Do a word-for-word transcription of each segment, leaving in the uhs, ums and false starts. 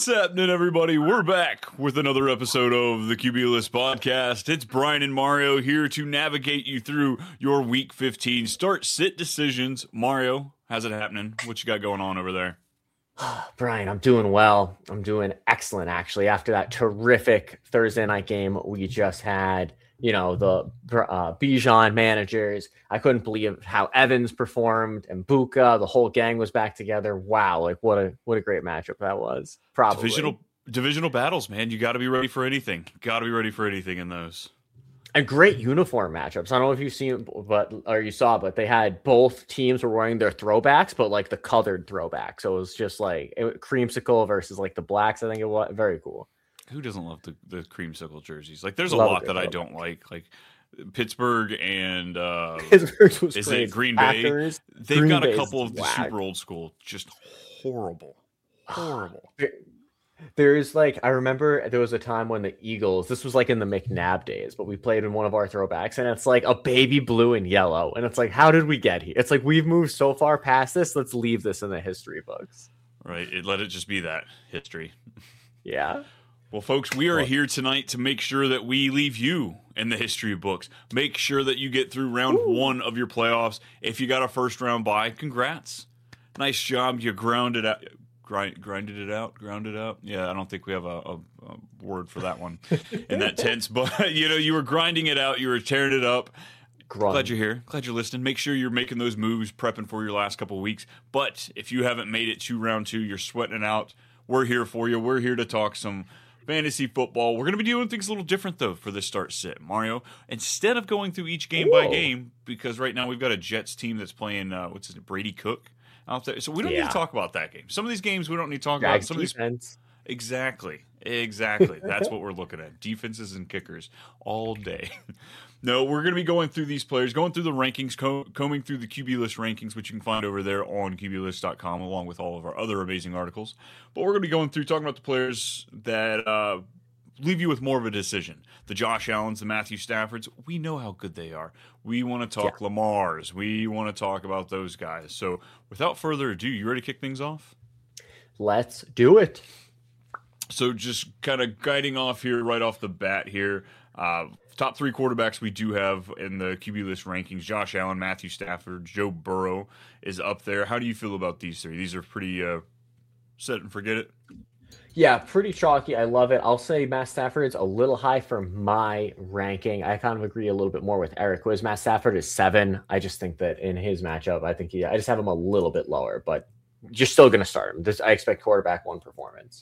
What's happening, everybody? We're back with another episode of the Q B List Podcast. It's Brian and Mario here to navigate you through your Week fifteen start-sit decisions. Mario, how's it happening? What you got going on over there? Brian, I'm doing well. I'm doing excellent, actually. After that terrific Thursday night game we just had, you know, the uh, Bijan managers. I couldn't believe how Evans performed and Buka. The whole gang was back together. Wow, like what a what a great matchup that was. Probably divisional divisional battles, man. You got to be ready for anything. Got to be ready for anything in those. And great uniform matchups. I don't know if you've seen, but or you saw, but they had both teams were wearing their throwbacks, but like the colored throwback. So it was just like it, creamsicle versus like the blacks. I think it was very cool. Who doesn't love the, the creamsicle jerseys? Like, there's a love lot it, that I don't it. like. Like Pittsburgh and uh, Pittsburgh was is crazy. it Green Packers, Bay? They've Green got a Bay's couple of the whack. super old school, just horrible, horrible. There's like I remember there was a time when the Eagles. This was like in the McNabb days, but we played in one of our throwbacks, and it's like a baby blue and yellow, and it's like, how did we get here? It's like we've moved so far past this. Let's leave this in the history books. Right. It, let it just be that history. Yeah. Well, folks, we are here tonight to make sure that we leave you in the history books. Make sure that you get through round Ooh. one of your playoffs. If you got a first round bye, congrats. Nice job. You grounded out. Grind, grinded it out, grounded out. Yeah, I don't think we have a, a, a word for that one in that tense. But, you know, you were grinding it out. You were tearing it up. Grunt. Glad you're here. Glad you're listening. Make sure you're making those moves, prepping for your last couple of weeks. But if you haven't made it to round two, you're sweating it out. We're here for you. We're here to talk some fantasy football. We're going to be doing things a little different, though, for this start sit. Mario, instead of going through each game Whoa. by game, because right now we've got a Jets team that's playing, uh, what's his name, Brady Cook out there. So we don't yeah. need to talk about that game. Some of these games we don't need to talk Drag about. Some defense. of these Exactly. Exactly. That's what we're looking at. Defenses and kickers all day. No, we're going to be going through these players, going through the rankings, co- combing through the Q B List rankings, which you can find over there on Q B list dot com, along with all of our other amazing articles. But we're going to be going through talking about the players that uh, leave you with more of a decision. The Josh Allens, the Matthew Staffords, we know how good they are. We want to talk yeah. Lamars. We want to talk about those guys. So without further ado, you ready to kick things off? Let's do it. So just kind of guiding off here right off the bat here. Uh, top three quarterbacks we do have in the Q B List rankings. Josh Allen, Matthew Stafford, Joe Burrow is up there. How do you feel about these three? These are pretty uh, set and forget it. Yeah, pretty chalky. I love it. I'll say Matt Stafford's a little high for my ranking. I kind of agree a little bit more with Eric. Whereas Matt Stafford is seven. I just think that in his matchup, I think he, I just have him a little bit lower, but you're still going to start him. This, I expect quarterback one performance.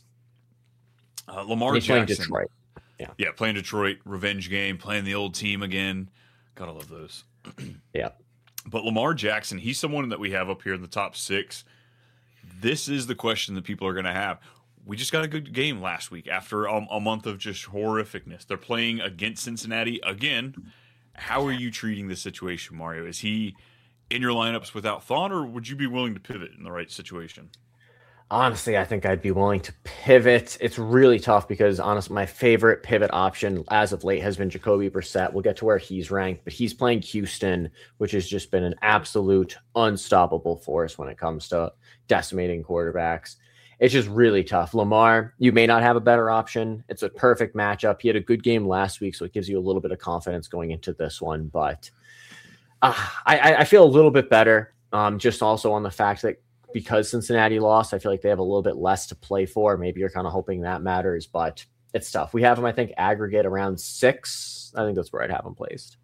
Uh, Lamar He's Jackson. playing Detroit. Yeah. Yeah, playing Detroit, revenge game, playing the old team again. Gotta love those. Yeah. But Lamar Jackson, he's someone that we have up here in the top six. This is the question that people are going to have. We just got a good game last week after a, a month of just horrificness. They're playing against Cincinnati again. How are you treating this situation, Mario? Is he in your lineups without thought, or would you be willing to pivot in the right situation? Honestly, I think I'd be willing to pivot. It's really tough because, honestly, my favorite pivot option as of late has been Jacoby Brissett. We'll get to where he's ranked, but he's playing Houston, which has just been an absolute unstoppable force when it comes to decimating quarterbacks. It's just really tough. Lamar, you may not have a better option. It's a perfect matchup. He had a good game last week, so it gives you a little bit of confidence going into this one. But uh, I, I feel a little bit better um, just also on the fact that because Cincinnati lost, I feel like they have a little bit less to play for. Maybe you're kind of hoping that matters, but it's tough. We have him, I think, aggregate around six. I think that's where I'd have him placed.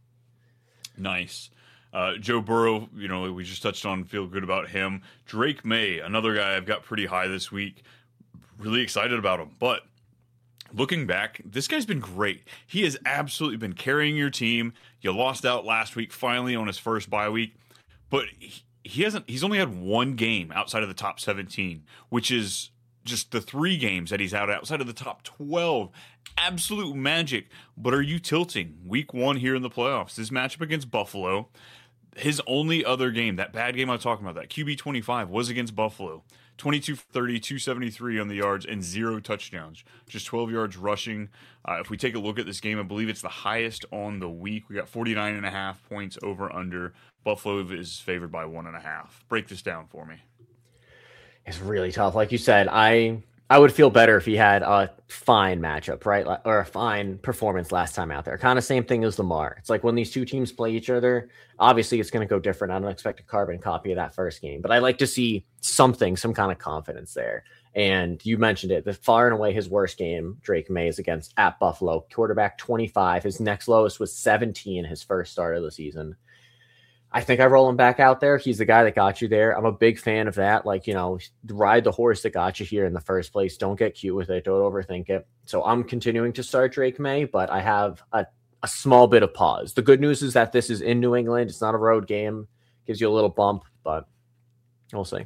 Nice. Uh, Joe Burrow, you know, we just touched on, feel good about him. Drake May, another guy I've got pretty high this week. Really excited about him. But looking back, this guy's been great. He has absolutely been carrying your team. You lost out last week, finally on his first bye week. But he, he hasn't, he's only had one game outside of the top seventeen, which is just the three games that he's out outside of the top twelve. Absolute magic. But are you tilting? Week one here in the playoffs. This matchup against Buffalo. His only other game, that bad game I was talking about, that Q B twenty-five, was against Buffalo. twenty-two for thirty, two seventy-three on the yards, and zero touchdowns. Just twelve yards rushing. Uh, if we take a look at this game, I believe it's the highest on the week. We got forty-nine and a half points over under. Buffalo is favored by one and a half. Break this down for me. It's really tough. Like you said, I I would feel better if he had a fine matchup, right? Or a fine performance last time out there. Kind of same thing as Lamar. It's like when these two teams play each other, obviously it's going to go different. I don't expect a carbon copy of that first game, but I like to see something, some kind of confidence there. And you mentioned it, the far and away his worst game, Drake Maye, is against at Buffalo. Quarterback twenty-five. His next lowest was seventeen, his first start of the season. I think I roll him back out there. He's the guy that got you there. I'm a big fan of that. Like, you know, ride the horse that got you here in the first place. Don't get cute with it. Don't overthink it. So I'm continuing to start Drake Maye, but I have a, a small bit of pause. The good news is that this is in New England. It's not a road game. Gives you a little bump, but we'll see.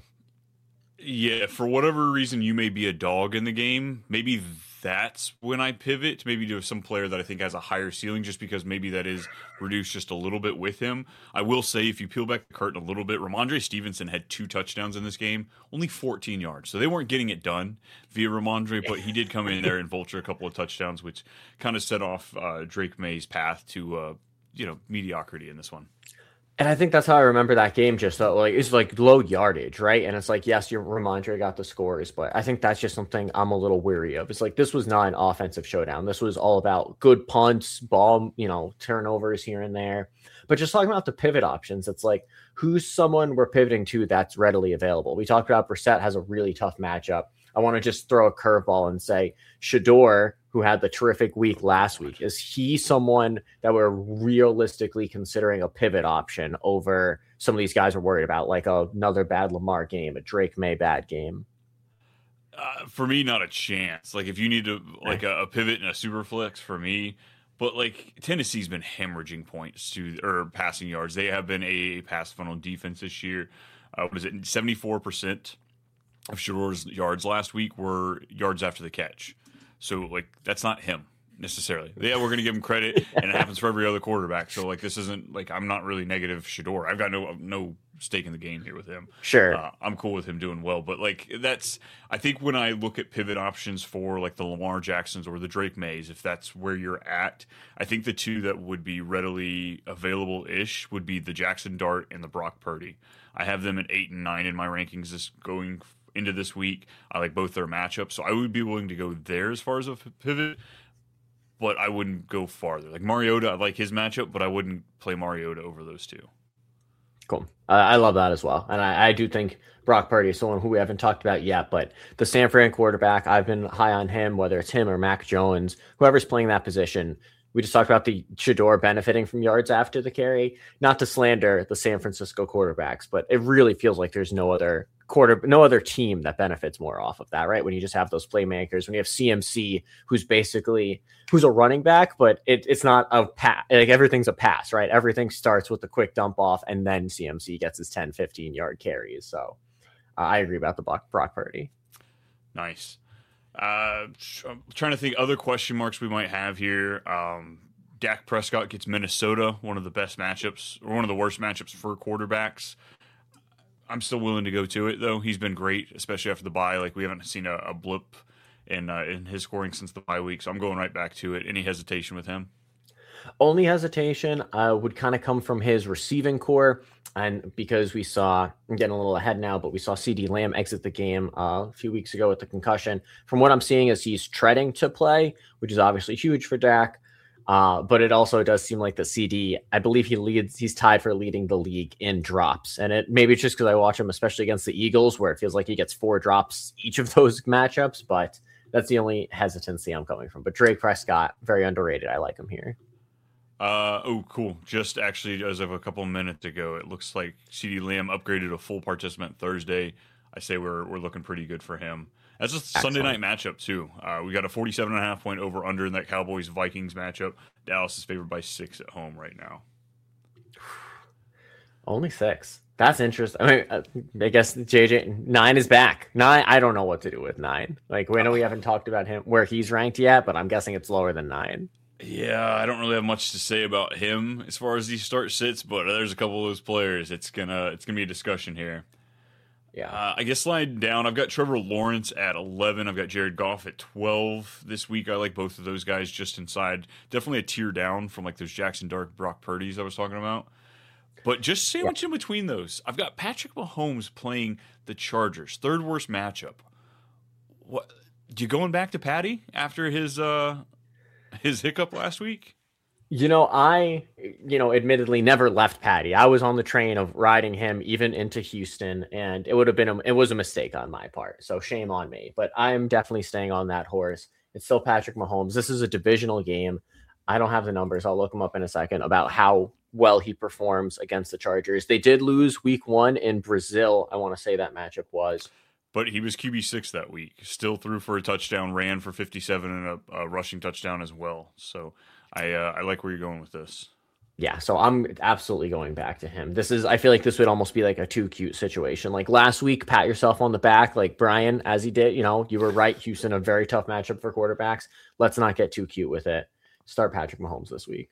Yeah, for whatever reason, you may be a dog in the game. Maybe that's when I pivot, maybe to some player that I think has a higher ceiling, just because maybe that is reduced just a little bit with him. I will say, if you peel back the curtain a little bit, Ramondre Stevenson had two touchdowns in this game, only fourteen yards. So they weren't getting it done via Ramondre, but he did come in there and vulture a couple of touchdowns, which kind of set off uh, Drake Maye's path to uh, you know mediocrity in this one. And I think that's how I remember that game. Just though, like it's like low yardage, right? And it's like, yes, your Ramondre got the scores, but I think that's just something I'm a little weary of. It's like this was not an offensive showdown. This was all about good punts, ball, you know, turnovers here and there. But just talking about the pivot options, it's like who's someone we're pivoting to that's readily available. We talked about Brissett has a really tough matchup. I want to just throw a curveball and say Shedeur, who had the terrific week last week, is he someone that we're realistically considering a pivot option over some of these guys we're worried about, like a, another bad Lamar game, a Drake Maye bad game? Uh, for me, not a chance. Like if you need to like a, a pivot and a super flex for me, but like Tennessee's been hemorrhaging points to or passing yards. They have been a pass funnel defense this year. Uh, what is it? seventy-four percent of Shedeur's yards last week were yards after the catch. So, like, that's not him necessarily. Yeah, we're going to give him credit, and it happens for every other quarterback. So, like, this isn't, like, I'm not really negative Shedeur. I've got no no stake in the game here with him. Sure. Uh, I'm cool with him doing well. But, like, that's, I think when I look at pivot options for, like, the Lamar Jacksons or the Drake Mayes, if that's where you're at, I think the two that would be readily available-ish would be the Jackson Dart and the Brock Purdy. I have them at eight and nine in my rankings this going into this week. I like both their matchups, so I would be willing to go there as far as a pivot, but I wouldn't go farther. Like Mariota, I like his matchup, but I wouldn't play Mariota over those two. Cool. Uh, I love that as well. And I, I do think Brock Purdy is someone who we haven't talked about yet, but the San Fran quarterback, I've been high on him, whether it's him or Mac Jones, whoever's playing that position. We just talked about the Shedeur benefiting from yards after the carry. Not to slander the San Francisco quarterbacks, but it really feels like there's no other quarter, no other team that benefits more off of that, right? When you just have those playmakers, when you have C M C, who's basically who's a running back, but it, it's not a pass. Like everything's a pass, right? Everything starts with the quick dump off, and then C M C gets his ten, fifteen yard carries. So uh, I agree about the Brock, Brock Purdy. Nice. Uh, I'm trying to think other question marks we might have here. Um, Dak Prescott gets Minnesota, one of the best matchups, or one of the worst matchups for quarterbacks. I'm still willing to go to it, though. He's been great, especially after the bye. Like, we haven't seen a, a blip in uh, in his scoring since the bye week, so I'm going right back to it. Any hesitation with him? Only hesitation uh, would kind of come from his receiving core. And because we saw, I'm getting a little ahead now, but we saw CeeDee Lamb exit the game uh, a few weeks ago with the concussion. From what I'm seeing is he's treading to play, which is obviously huge for Dak. Uh, but it also does seem like the C D, I believe he leads, he's tied for leading the league in drops. And it maybe it's just because I watch him, especially against the Eagles, where it feels like he gets four drops each of those matchups. But that's the only hesitancy I'm coming from. But Drake Prescott, very underrated. I like him here. Uh, oh, cool. Just actually, as of a couple of minutes ago, it looks like CeeDee Lamb upgraded a full participant Thursday. I say we're we're looking pretty good for him. That's a Excellent. Sunday night matchup, too. Uh, we got a forty-seven and a half point over under in that Cowboys-Vikings matchup. Dallas is favored by six at home right now. Only six. That's interesting. I mean, uh, I guess J J, nine is back. Nine, I don't know what to do with nine. Like, we know we haven't talked about him, where he's ranked yet, but I'm guessing it's lower than nine. Yeah, I don't really have much to say about him as far as these start sits, but there's a couple of those players. It's gonna it's gonna be a discussion here. Yeah, uh, I guess slide down. I've got Trevor Lawrence at eleven. I've got Jared Goff at twelve this week. I like both of those guys just inside. Definitely a tier down from like those Jackson Dart, Brock Purdy's I was talking about. But just sandwich yeah. in between those, I've got Patrick Mahomes playing the Chargers, third worst matchup. What? You going back to Patty after his uh his hiccup last week? You know, I, you know, admittedly never left Patty. I was on the train of riding him even into Houston, and it would have been, a, it was a mistake on my part. So shame on me, but I'm definitely staying on that horse. It's still Patrick Mahomes. This is a divisional game. I don't have the numbers. I'll look them up in a second about how well he performs against the Chargers. They did lose week one in Brazil. I want to say that matchup was. But he was Q B six that week. Still threw for a touchdown, ran for fifty-seven and a, a rushing touchdown as well. So I uh, I like where you're going with this. Yeah, so I'm absolutely going back to him. This is, I feel like this would almost be like a too cute situation. Like last week, pat yourself on the back, like Brian, as he did. You know, you were right. Houston, a very tough matchup for quarterbacks. Let's not get too cute with it. Start Patrick Mahomes this week.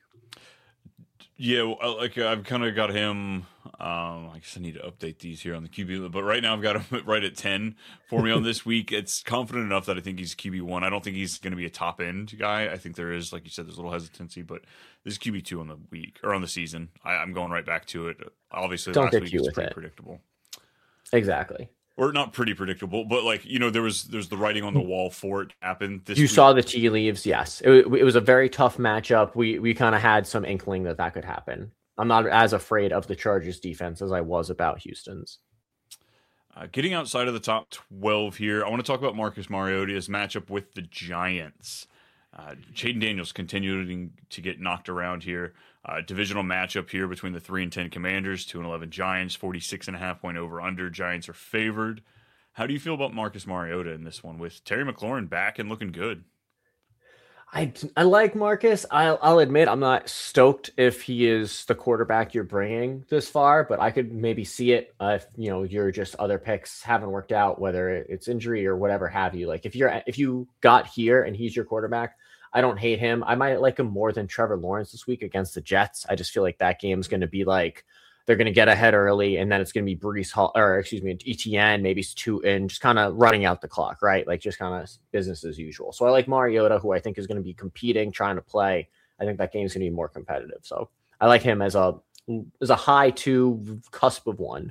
Yeah, like I've kind of got him. Um, I guess I need to update these here on the Q B, but right now I've got him right at ten for me on this week. It's confident enough that I think he's Q B one. I don't think he's going to be a top end guy. I think there is, like you said, there's a little hesitancy, but this is Q B two on the week or on the season. I, I'm going right back to it. Obviously, Don't last get week cute was with pretty it. predictable. Exactly. Or not pretty predictable, but like, you know, there was there's the writing on the wall for it to happen. This you week. saw the tea leaves. Yes, it, it was a very tough matchup. We we kind of had some inkling that that could happen. I'm not as afraid of the Chargers defense as I was about Houston's. Uh, getting outside of the top twelve here, I want to talk about Marcus Mariota's matchup with the Giants. Uh, Jayden Daniels continuing to get knocked around here. Uh, divisional matchup here between the three and ten Commanders, two and eleven Giants, forty-six and a half point over under. Giants are favored. How do you feel about Marcus Mariota in this one with Terry McLaurin back and looking good? I, I like Marcus. I'll, I'll admit I'm not stoked if he is the quarterback you're bringing this far, but I could maybe see it uh, if you know your just other picks haven't worked out, whether it's injury or whatever have you. Like if you're if you got here and he's your quarterback, I don't hate him. I might like him more than Trevor Lawrence this week against the Jets. I just feel like that game's going to be like they're going to get ahead early, and then it's going to be Brees Hall, or excuse me, E T N, maybe it's two in, just kind of running out the clock, right? Like just kind of business as usual. So I like Mariota, who I think is going to be competing, trying to play. I think that game's going to be more competitive. So I like him as a as a high two, cusp of one.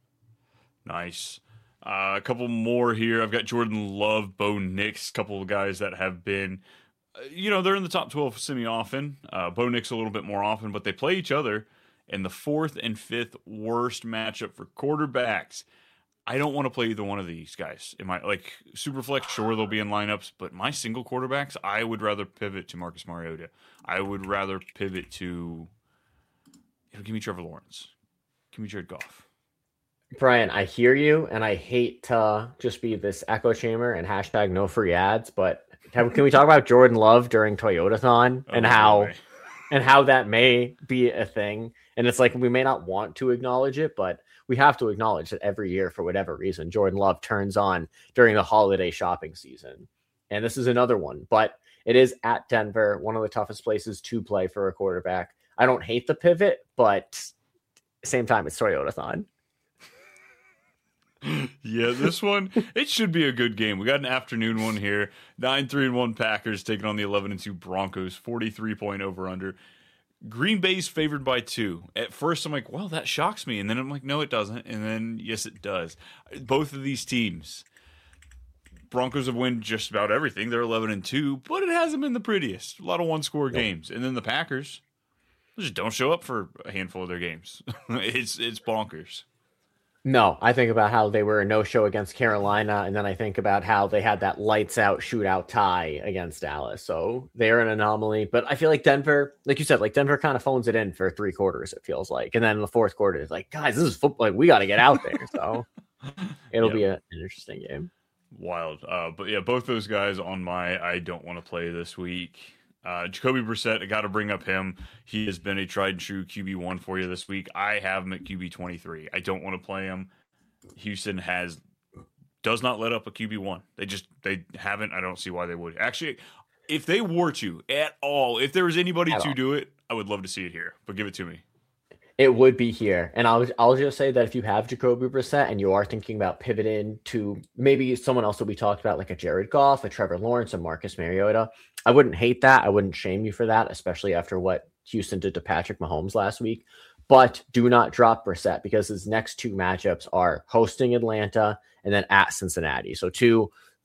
Nice. Uh, a couple more here. I've got Jordan Love, Bo Nix, a couple of guys that have been, you know, they're in the top twelve semi-often. Uh, Bo Nix a little bit more often, but they play each other. And the fourth and fifth worst matchup for quarterbacks. I don't want to play either one of these guys. In my like Superflex, sure they'll be in lineups, but my single quarterbacks, I would rather pivot to Marcus Mariota. I would rather pivot to, you know, give me Trevor Lawrence, give me Jared Goff. Brian, I hear you, and I hate to just be this echo chamber and hashtag no free ads, but can, can we talk about Jordan Love during Toyotathon and oh, how boy. and how that may be a thing? And it's like we may not want to acknowledge it, but we have to acknowledge that every year, for whatever reason, Jordan Love turns on during the holiday shopping season. And this is another one, but it is at Denver, one of the toughest places to play for a quarterback. I don't hate the pivot, but same time, it's Toyotathon. Yeah, this one, it should be a good game. We got an afternoon one here. nine three and one Packers taking on the eleven and two Broncos, forty-three point over under. Green Bay's favored by two. At first, I'm like, well, that shocks me. And then I'm like, no, it doesn't. And then, yes, it does. Both of these teams, Broncos have won just about everything. They're eleven and two, but it hasn't been the prettiest. A lot of one-score nope. games. And then the Packers just don't show up for a handful of their games. it's it's bonkers. No, I think about how they were a no-show against Carolina, and then I think about how they had that lights-out shootout tie against Dallas. So they're an anomaly. But I feel like Denver, like you said, like Denver kind of phones it in for three quarters, it feels like. And then in the fourth quarter, it's like, guys, this is football. Like, we got to get out there. So it'll yep. be a, an interesting game. Wild. Uh, but, yeah, both those guys on my I don't want to play this week. Uh, Jacoby Brissett, I got to bring up him. He has been a tried and true Q B one for you this week. I have him at Q B twenty-three. I don't want to play him. Houston has does not let up a Q B one. They just they haven't. I don't see why they would. Actually, if they were to at all, if there was anybody at to all. do it, I would love to see it here. But give it to me. It would be here. And I'll I'll just say that if you have Jacoby Brissett and you are thinking about pivoting to maybe someone else that we talked about, like a Jared Goff, a Trevor Lawrence, a Marcus Mariota, I wouldn't hate that. I wouldn't shame you for that, especially after what Houston did to Patrick Mahomes last week. But do not drop Brissett because his next two matchups are hosting Atlanta and then at Cincinnati. So two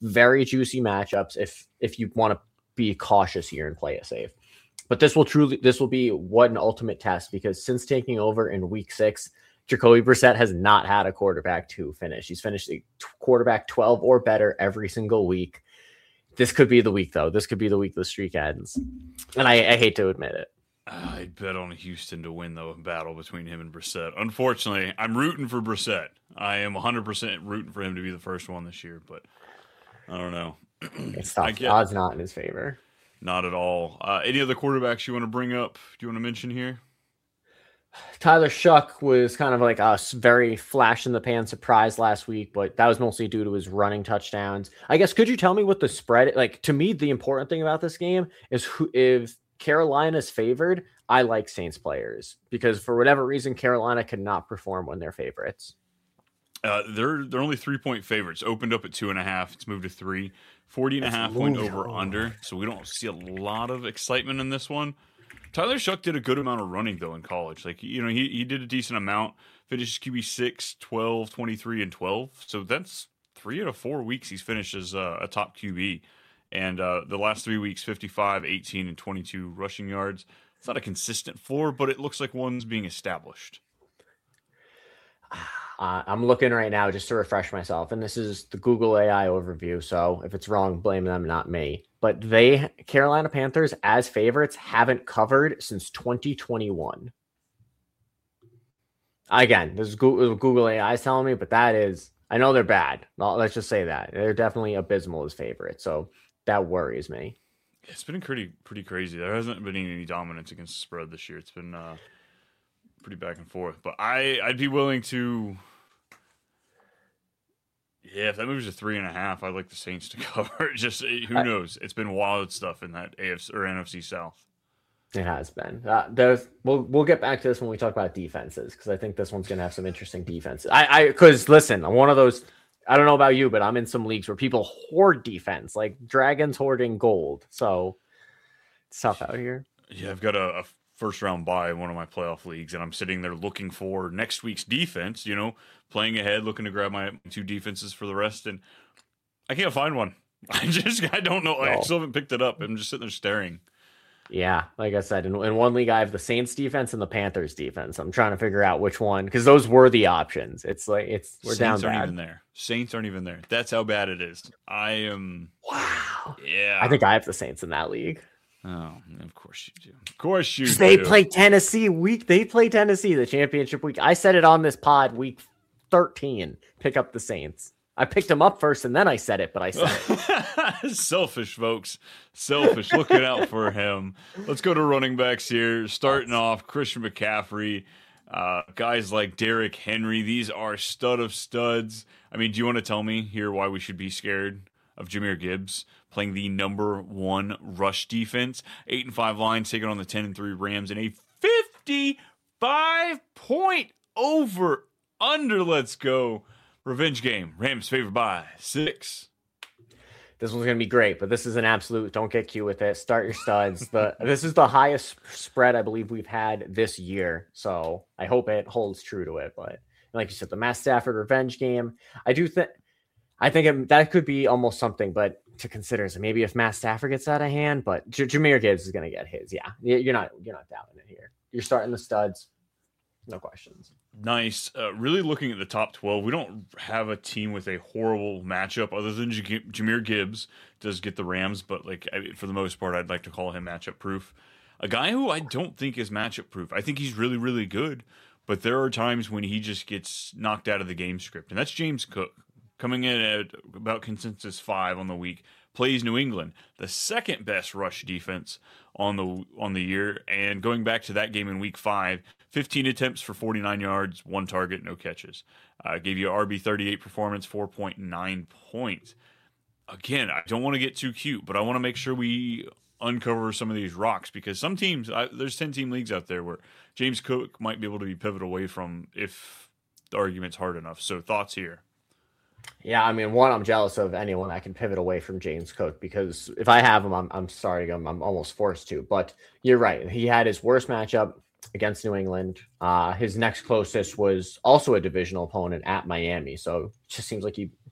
very juicy matchups if if you want to be cautious here and play it safe. But this will truly this will be what an ultimate test, because since taking over in week six, Jacoby Brissett has not had a quarterback two finish. He's finished a quarterback twelve or better every single week. This could be the week, though. This could be the week the streak ends. And I, I hate to admit it. I'd bet on Houston to win the battle between him and Brissett. Unfortunately, I'm rooting for Brissett. I am one hundred percent rooting for him to be the first one this year, but I don't know. It's tough. The odds not in his favor. Not at all. Uh, any other quarterbacks you want to bring up? Do you want to mention here? Tyler Shuck was kind of like a very flash in the pan surprise last week, but that was mostly due to his running touchdowns. I guess, could you tell me what the spread, like, to me, the important thing about this game is who, if Carolina's favored, I like Saints players, because for whatever reason, Carolina cannot perform when they're favorites. Uh, they're they're only three point favorites. Opened up at two and a half. It's moved to three. Forty and a half point over under. So we don't see a lot of excitement in this one. Tyler Shuck did a good amount of running, though, in college. Like, you know, he, he did a decent amount. Finished Q B six, twelve, twenty-three, and twelve. So that's three out of four weeks he's finished as uh, a top Q B. And uh, the last three weeks, fifty-five, eighteen, and twenty-two rushing yards. It's not a consistent floor, but it looks like one's being established. Uh, I'm looking right now just to refresh myself, and this is the Google A I overview. So if it's wrong, blame them, not me. But they, Carolina Panthers, as favorites, haven't covered since twenty twenty-one. Again, this is Google, Google A I is telling me, but that is, I know they're bad. Well, let's just say that. They're definitely abysmal as favorites. So that worries me. It's been pretty pretty crazy. There hasn't been any dominance against the spread this year. It's been uh, pretty back and forth. But I, I'd be willing to... Yeah, if that moves to three and a half, I'd like the Saints to cover. Just who I, knows? It's been wild stuff in that A F C or N F C South. It has been. Uh, there's we'll we'll get back to this when we talk about defenses, because I think this one's gonna have some interesting defenses. I I because listen, I'm one of those. I don't know about you, but I'm in some leagues where people hoard defense, like Dragons hoarding gold. So it's tough out here. Yeah, I've got a, a first round bye in one of my playoff leagues, and I'm sitting there looking for next week's defense, you know, playing ahead, looking to grab my two defenses for the rest, and I can't find one. I just, I don't know. No. I still haven't picked it up. I'm just sitting there staring. Yeah, like I said, in, in one league, I have the Saints defense and the Panthers defense. I'm trying to figure out which one, because those were the options. It's like, it's, we're Saints down aren't bad. even there. Saints aren't even there. That's how bad it is. I am. Wow. Yeah. I think I have the Saints in that league. Oh, of course you do. Of course you they do. They play Tennessee week. They play Tennessee the championship week. I said it on this pod week thirteen. Pick up the Saints. I picked them up first and then I said it, but I said it. Selfish, folks. Selfish. Looking out for him. Let's go to running backs here. Starting off, Christian McCaffrey. Uh, guys like Derrick Henry. These are stud of studs. I mean, do you want to tell me here why we should be scared of Jahmyr Gibbs playing the number one rush defense? Eight and five lines taking on the ten and three Rams in a fifty-five point over under. Let's go. Revenge game. Rams favored by six. This one's going to be great, but this is an absolute, don't get cute with it. Start your studs. The This is the highest spread I believe we've had this year. So I hope it holds true to it. But like you said, the Matt Stafford revenge game. I do think, I think it, that could be almost something, but to consider is maybe if Matt Stafford gets out of hand, but J- Jahmyr Gibbs is going to get his. Yeah. You're not, you're not doubting it here. You're starting the studs. No questions. Nice. Uh, really looking at the top twelve, we don't have a team with a horrible matchup other than J- Jahmyr Gibbs does get the Rams, but like I, for the most part, I'd like to call him matchup proof. A guy who I don't think is matchup proof. I think he's really, really good, but there are times when he just gets knocked out of the game script, and that's James Cook coming in at about consensus five on the week. Plays New England, the second best rush defense on the on the year, and going back to that game in week five, fifteen attempts for forty-nine yards, one target, no catches. Uh, gave you R B thirty-eight performance, four point nine points. Again, I don't want to get too cute, but I want to make sure we uncover some of these rocks, because some teams, I, there's ten-team leagues out there where James Cook might be able to be pivoted away from if the argument's hard enough. So thoughts here? Yeah, I mean, one, I'm jealous of anyone that can pivot away from James Cook, because if I have him, I'm I'm sorry, I'm, I'm almost forced to. But you're right. He had his worst matchup against New England. Uh, his next closest was also a divisional opponent at Miami. So it just seems like he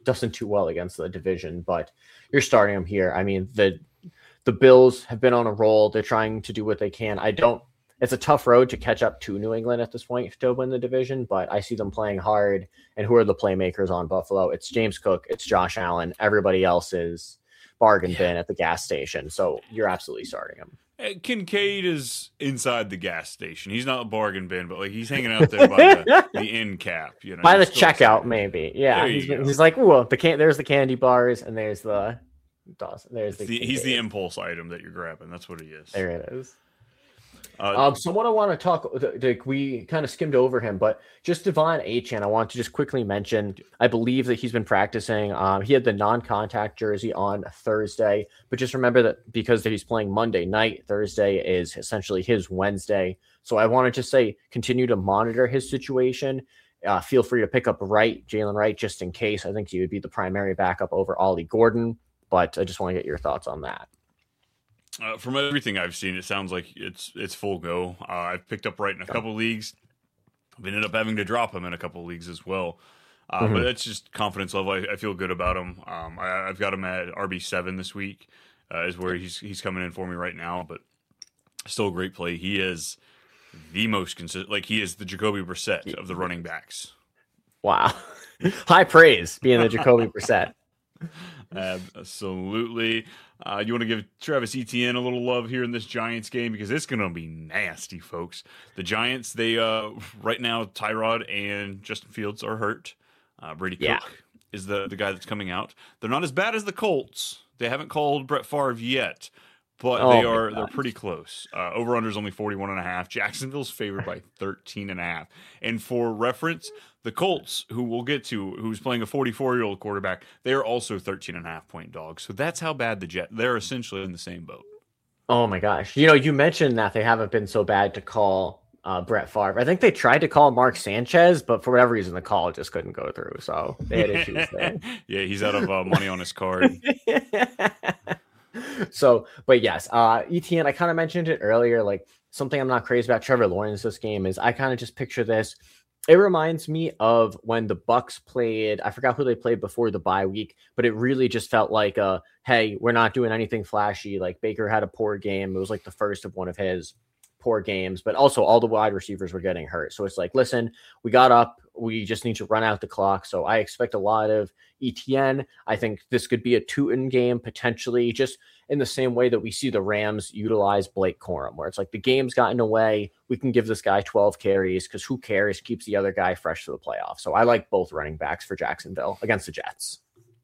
doesn't do well against the division, but you're starting him here. I mean, the the Bills have been on a roll. They're trying to do what they can. I don't. It's a tough road to catch up to New England at this point to win the division, but I see them playing hard. And who are the playmakers on Buffalo? It's James Cook. It's Josh Allen. Everybody else is bargain bin at the gas station. So you're absolutely starting him. Kincaid is inside the gas station. He's not a bargain bin, but like he's hanging out there by the, the end cap, you know, by the checkout, maybe. Yeah, he's, he's like, "Ooh, the can." There's the candy bars, and there's the, there's the. the he's the impulse item that you're grabbing. That's what he is. There it is. Uh, um, someone I want to talk, like we kind of skimmed over him, but just Devon Achane, I want to just quickly mention, I believe that he's been practicing. Um, he had the non-contact jersey on Thursday, but just remember that because he's playing Monday night, Thursday is essentially his Wednesday. So I want to just say, continue to monitor his situation. Uh, feel free to pick up Wright, Jalen Wright, just in case. I think he would be the primary backup over Ollie Gordon, but I just want to get your thoughts on that. Uh, from everything I've seen, it sounds like it's it's full go. Uh, I've picked up Wright in a couple leagues. I've ended up having to drop him in a couple leagues as well. Uh, mm-hmm. But it's just confidence level. I, I feel good about him. Um, I, I've got him at R B seven this week, uh, is where he's he's coming in for me right now. But still a great play. He is the most consistent. Like he is the Jacoby Brissett of the running backs. Wow, high praise being the Jacoby Brissett. Absolutely. Uh, you want to give Travis Etienne a little love here in this Giants game because it's going to be nasty, folks. The Giants, they uh, right now, Tyrod and Justin Fields are hurt. Uh, Brady Cook yeah. is the, the guy that's coming out. They're not as bad as the Colts. They haven't called Brett Favre yet, but oh they are they're pretty close. Uh, over-under is only forty-one and a half. Jacksonville's favored by thirteen and a half. And for reference, the Colts, who we'll get to, who's playing a forty-four-year-old quarterback, they are also thirteen and a half point dogs. So that's how bad the Jet. They're essentially in the same boat. Oh my gosh! You know, you mentioned that they haven't been so bad to call uh, Brett Favre. I think they tried to call Mark Sanchez, but for whatever reason, the call just couldn't go through. So they had issues there. Yeah, he's out of uh, money on his card. So, but yes, uh, Etienne, I kind of mentioned it earlier. Like something I'm not crazy about Trevor Lawrence this game is I kind of just picture this. It reminds me of when the Bucks played. I forgot who they played before the bye week, but it really just felt like, uh, hey, we're not doing anything flashy. Like Baker had a poor game. It was like the first of one of his poor games, but also all the wide receivers were getting hurt. So it's like, listen, we got up. We just need to run out the clock. So I expect a lot of Etienne. I think this could be a two-in game potentially, just in the same way that we see the Rams utilize Blake Corum, where it's like the game's gotten away. We can give this guy twelve carries because who cares? Keeps the other guy fresh to the playoffs. So I like both running backs for Jacksonville against the Jets.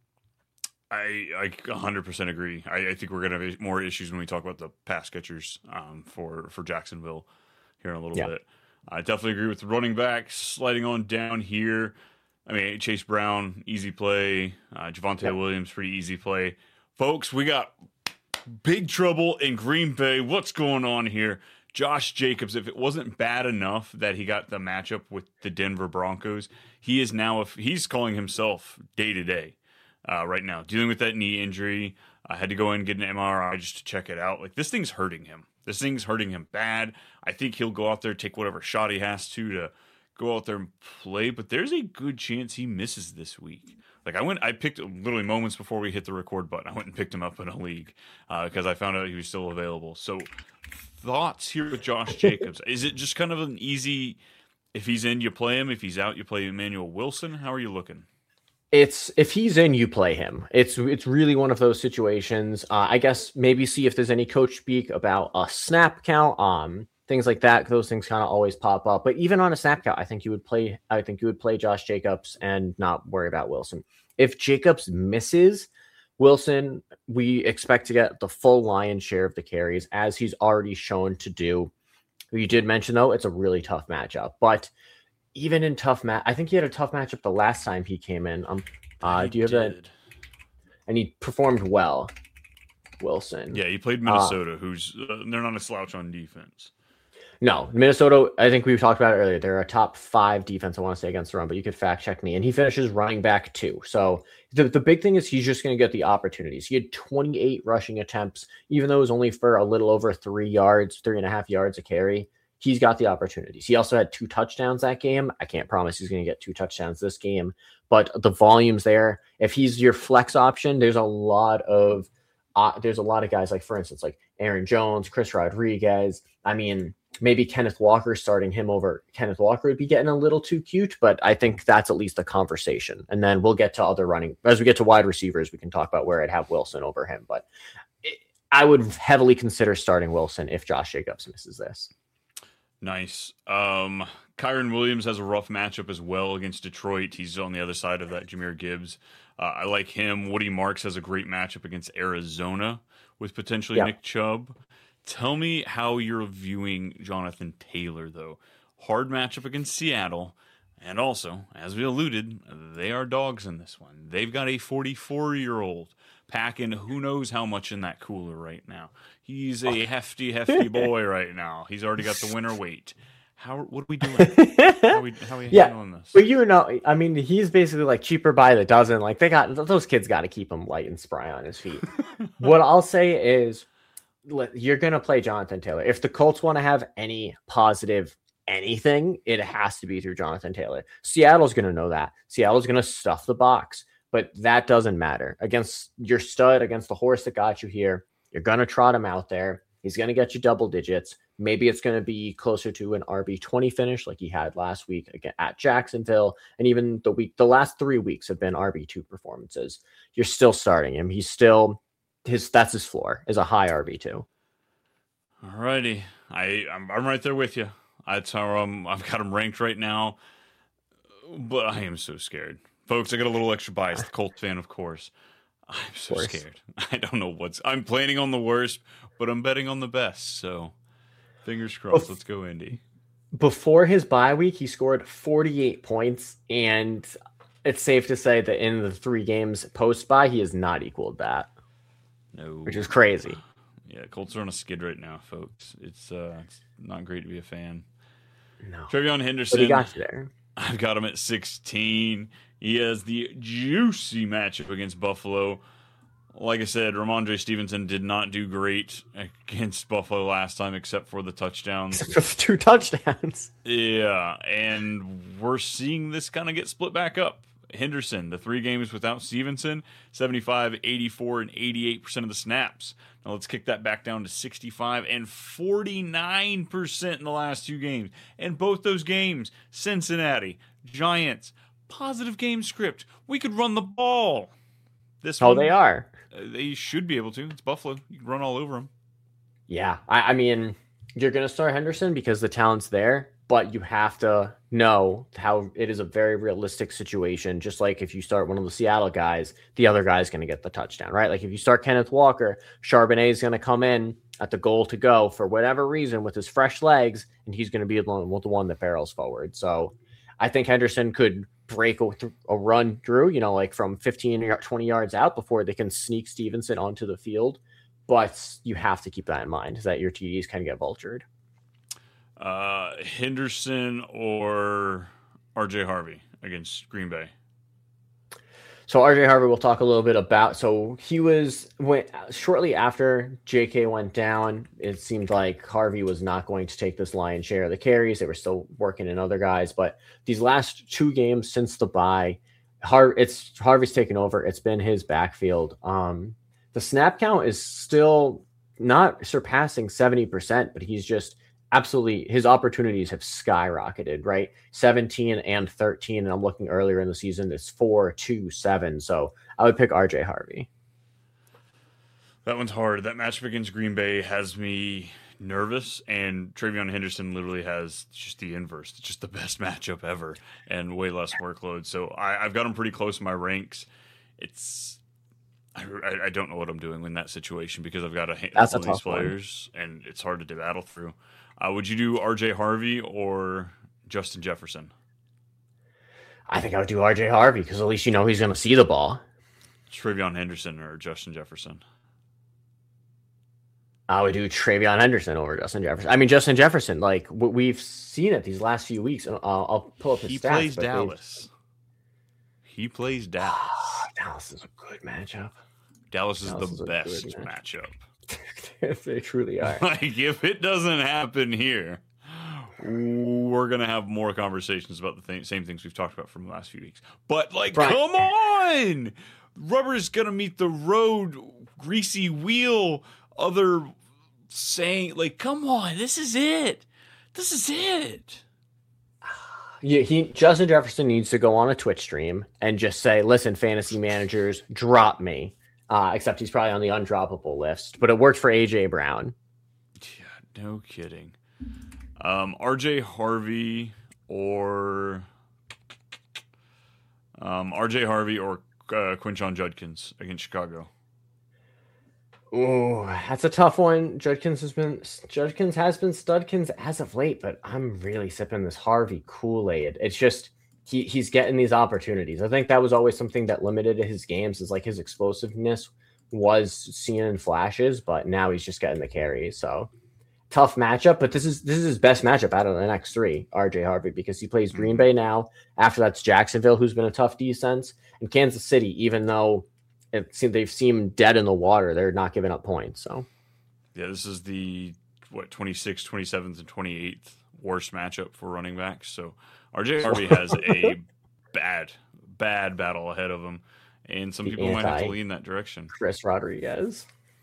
I, I one hundred percent agree. I, I think we're going to have more issues when we talk about the pass catchers um, for, for Jacksonville here in a little yeah. bit. I definitely agree with the running backs sliding on down here. I mean, Chase Brown, easy play. Uh, Javonte yep. Williams, pretty easy play. Folks, we got big trouble in Green Bay. What's going on here? Josh Jacobs, if it wasn't bad enough that he got the matchup with the Denver Broncos, he is now, if he's calling himself day-to-day uh, right now, dealing with that knee injury. I had to go in and get an M R I just to check it out. Like, this thing's hurting him. This thing's hurting him bad. I think he'll go out there, take whatever shot he has to to go out there and play, but there's a good chance he misses this week. Like I went, I picked literally moments before we hit the record button. I went and picked him up in a league because uh, I found out he was still available. So thoughts here with Josh Jacobs? Is it just kind of an easy, if he's in, you play him. If he's out, you play Emmanuel Wilson. How are you looking? It's if he's in, you play him. It's it's really one of those situations. Uh, I guess maybe see if there's any coach speak about a snap count, um, things like that. Those things kind of always pop up. But even on a snap count, I think you would play. I think you would play Josh Jacobs and not worry about Wilson. If Jacobs misses, Wilson, we expect to get the full lion's share of the carries, as he's already shown to do. You did mention though, it's a really tough matchup, but. Even in tough match, I think he had a tough matchup the last time he came in. Um, uh, do you have did. that? And he performed well, Wilson. Yeah, he played Minnesota, uh, who's uh, they're not a slouch on defense. No, Minnesota. I think we've talked about it earlier. They're a top five defense, I want to say, against the run, but you could fact check me. And he finishes running back too. So the the big thing is he's just going to get the opportunities. He had twenty-eight rushing attempts, even though it was only for a little over three yards, three and a half yards a carry. he's got the opportunities. He also had two touchdowns that game. I can't promise he's going to get two touchdowns this game, but the volume's there. If he's your flex option, there's a lot of uh, there's a lot of guys like, for instance, like Aaron Jones, Chris Rodriguez. I mean, maybe Kenneth Walker, starting him over Kenneth Walker would be getting a little too cute, but I think that's at least a conversation. And then we'll get to other running as we get to wide receivers. We can talk about where I'd have Wilson over him, but it, I would heavily consider starting Wilson if Josh Jacobs misses this. Nice. Um, Kyron Williams has a rough matchup as well against Detroit. He's on the other side of that Jahmyr Gibbs. Uh, I like him. Woody Marks has a great matchup against Arizona with potentially yeah. Nick Chubb. Tell me how you're viewing Jonathan Taylor, though. Hard matchup against Seattle. And also, as we alluded, they are dogs in this one. They've got a forty-four-year-old packing who knows how much in that cooler right now. He's a hefty, hefty boy right now. He's already got the winter weight. How? What are we doing? How are we, how are we yeah. handling this? But you know, I mean, he's basically like cheaper by the dozen. Like they got those kids got to keep him light and spry on his feet. What I'll say is, you're going to play Jonathan Taylor. If the Colts want to have any positive anything, it has to be through Jonathan Taylor. Seattle's going to know that. Seattle's going to stuff the box, but that doesn't matter. Against your stud, against the horse that got you here, you're going to trot him out there. He's going to get you double digits. Maybe it's going to be closer to an R B twenty finish like he had last week again at Jacksonville. And even the week, the last three weeks have been R B two performances. You're still starting him. He's still his, that's his floor, is a high R B two. All righty. I, I'm, I'm right there with you. That's how um, I've got him ranked right now. But I am so scared. Folks, I got a little extra bias. The Colts fan, of course. I'm so scared. I don't know what's... I'm planning on the worst, but I'm betting on the best. So, fingers crossed. Let's go, Indy. Before his bye week, he scored forty-eight points, and it's safe to say that in the three games post-bye, he has not equaled that. No. Which is crazy. Yeah, Colts are on a skid right now, folks. It's, uh, it's not great to be a fan. No. TreVeyon Henderson. But he got you there. I've got him at sixteen. He has the juicy matchup against Buffalo. Like I said, Ramondre Stevenson did not do great against Buffalo last time, except for the touchdowns. Except for two touchdowns. Yeah, and we're seeing this kind of get split back up. Henderson, the three games without Stevenson, seventy-five, eighty-four, and eighty-eight percent of the snaps. Now let's kick that back down to sixty-five and forty-nine percent in the last two games. And both those games, Cincinnati, Giants, positive game script. We could run the ball. This Oh, one, they are. Uh, they should be able to. It's Buffalo. You can run all over them. Yeah, I, I mean, you're going to start Henderson because the talent's there, but you have to know how it is a very realistic situation. Just like if you start one of the Seattle guys, the other guy's going to get the touchdown, right? Like if you start Kenneth Walker, Charbonnet is going to come in at the goal to go for whatever reason with his fresh legs, and he's going to be the one, the one that barrels forward. So I think Henderson could break a, a run through, you know, like from fifteen or twenty yards out before they can sneak Stevenson onto the field. But you have to keep that in mind, is that your T Ds can get vultured. Uh, Henderson or R J Harvey against Green Bay? So R J Harvey, we'll talk a little bit about. So he was went shortly after J K went down. It seemed like Harvey was not going to take this lion's share of the carries. They were still working in other guys, but these last two games since the bye, Har- it's Harvey's taken over. It's been his backfield. Um, the snap count is still not surpassing seventy percent, but he's just absolutely, his opportunities have skyrocketed, right? seventeen and thirteen. And I'm looking earlier in the season, it's four, two, seven. So I would pick R J Harvey. That one's hard. That matchup against Green Bay has me nervous, and TreVeyon Henderson literally has just the inverse. It's just the best matchup ever and way less workload. So I, I've got him pretty close in my ranks. It's, I, I don't know what I'm doing in that situation because I've got a handful That's a of these tough one. players, and it's hard to battle through. Uh, would you do R J Harvey or Justin Jefferson? I think I would do R J Harvey because at least you know he's going to see the ball. TreVeyon Henderson or Justin Jefferson? I would do TreVeyon Henderson over Justin Jefferson. I mean, Justin Jefferson, like what we've seen it these last few weeks. And I'll, I'll pull up his He stats. plays but Dallas. He plays Dallas. Dallas is a good matchup. Dallas is Dallas the is a best good matchup. They truly are. Like, if it doesn't happen here, we're going to have more conversations about the th- same things we've talked about from the last few weeks. But, like, Brian. come on! Rubber's going to meet the road, greasy wheel, other saying, like, come on, this is it. This is it. Yeah, he Justin Jefferson needs to go on a Twitch stream and just say, listen, fantasy managers, drop me. Uh, except he's probably on the undroppable list. But it worked for A J Brown. Yeah, no kidding. Um, R J Harvey or um, R J Harvey or uh, Quinshon Judkins against Chicago. Oh, that's a tough one. Judkins has been Judkins has been Studkins as of late, but I'm really sipping this Harvey Kool-Aid. It's just he he's getting these opportunities. I think that was always something that limited his games, is like his explosiveness was seen in flashes, but now he's just getting the carries. So tough matchup, but this is this is his best matchup out of the next three, R J Harvey, because he plays Green Bay now. After that's Jacksonville, who's been a tough defense, and Kansas City, even though it seemed they've seemed dead in the water, they're not giving up points. So yeah, this is the what twenty-sixth, twenty-seventh, and twenty-eighth worst matchup for running backs. So R J Harvey has a bad, bad battle ahead of him, and some The people might have to anti- lean that direction. Chris Rodriguez.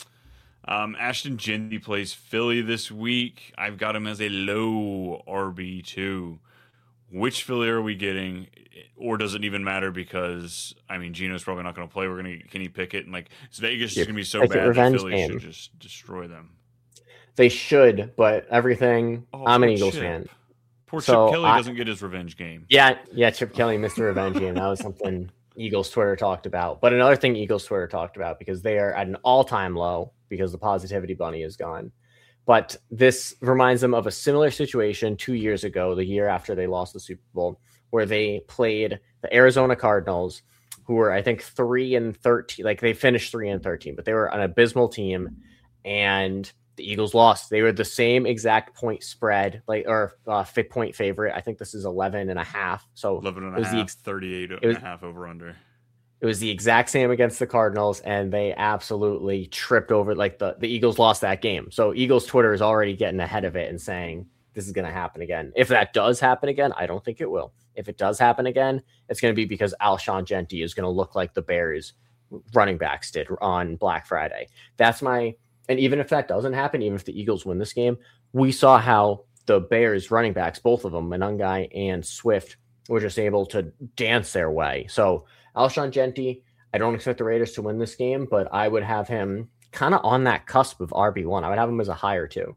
Um, Ashton Jeanty plays Philly this week. I've got him as a low R B two. Which Philly are we getting? Or does it even matter? Because, I mean, Geno's probably not going to play. We're going to get Kenny Pickett. And, like, Vegas is Yeah, going to be so like a bad that revenge Philly game. should just destroy them. They should, but everything. Oh, I'm an poor Eagles Chip. fan. Poor So Chip Kelly I- doesn't get his revenge game. Yeah, yeah, Chip Kelly, Mister Revenge Game. That was something Eagles Twitter talked about. But another thing Eagles Twitter talked about, because they are at an all-time low because the positivity bunny is gone. But this reminds them of a similar situation two years ago, the year after they lost the Super Bowl, where they played the Arizona Cardinals, who were, I think, three and thirteen. Like, they finished three and thirteen, but they were an abysmal team, and the Eagles lost. They were the same exact point spread, like, or uh, fit point favorite. I think this is eleven and a half. So eleven and it a was the half, ex- thirty-eight and was- a half over under. It was the exact same against the Cardinals, and they absolutely tripped over. Like, the, the Eagles lost that game. So Eagles Twitter is already getting ahead of it and saying this is going to happen again. If that does happen again, I don't think it will. If it does happen again, it's going to be because Alshon Jeanty is going to look like the Bears running backs did on Black Friday. That's my, and even if that doesn't happen, even if the Eagles win this game, we saw how the Bears running backs, both of them, Monangai and Swift, were just able to dance their way. So Alshon Jeanty, I don't expect the Raiders to win this game, but I would have him kind of on that cusp of R B one. I would have him as a higher two.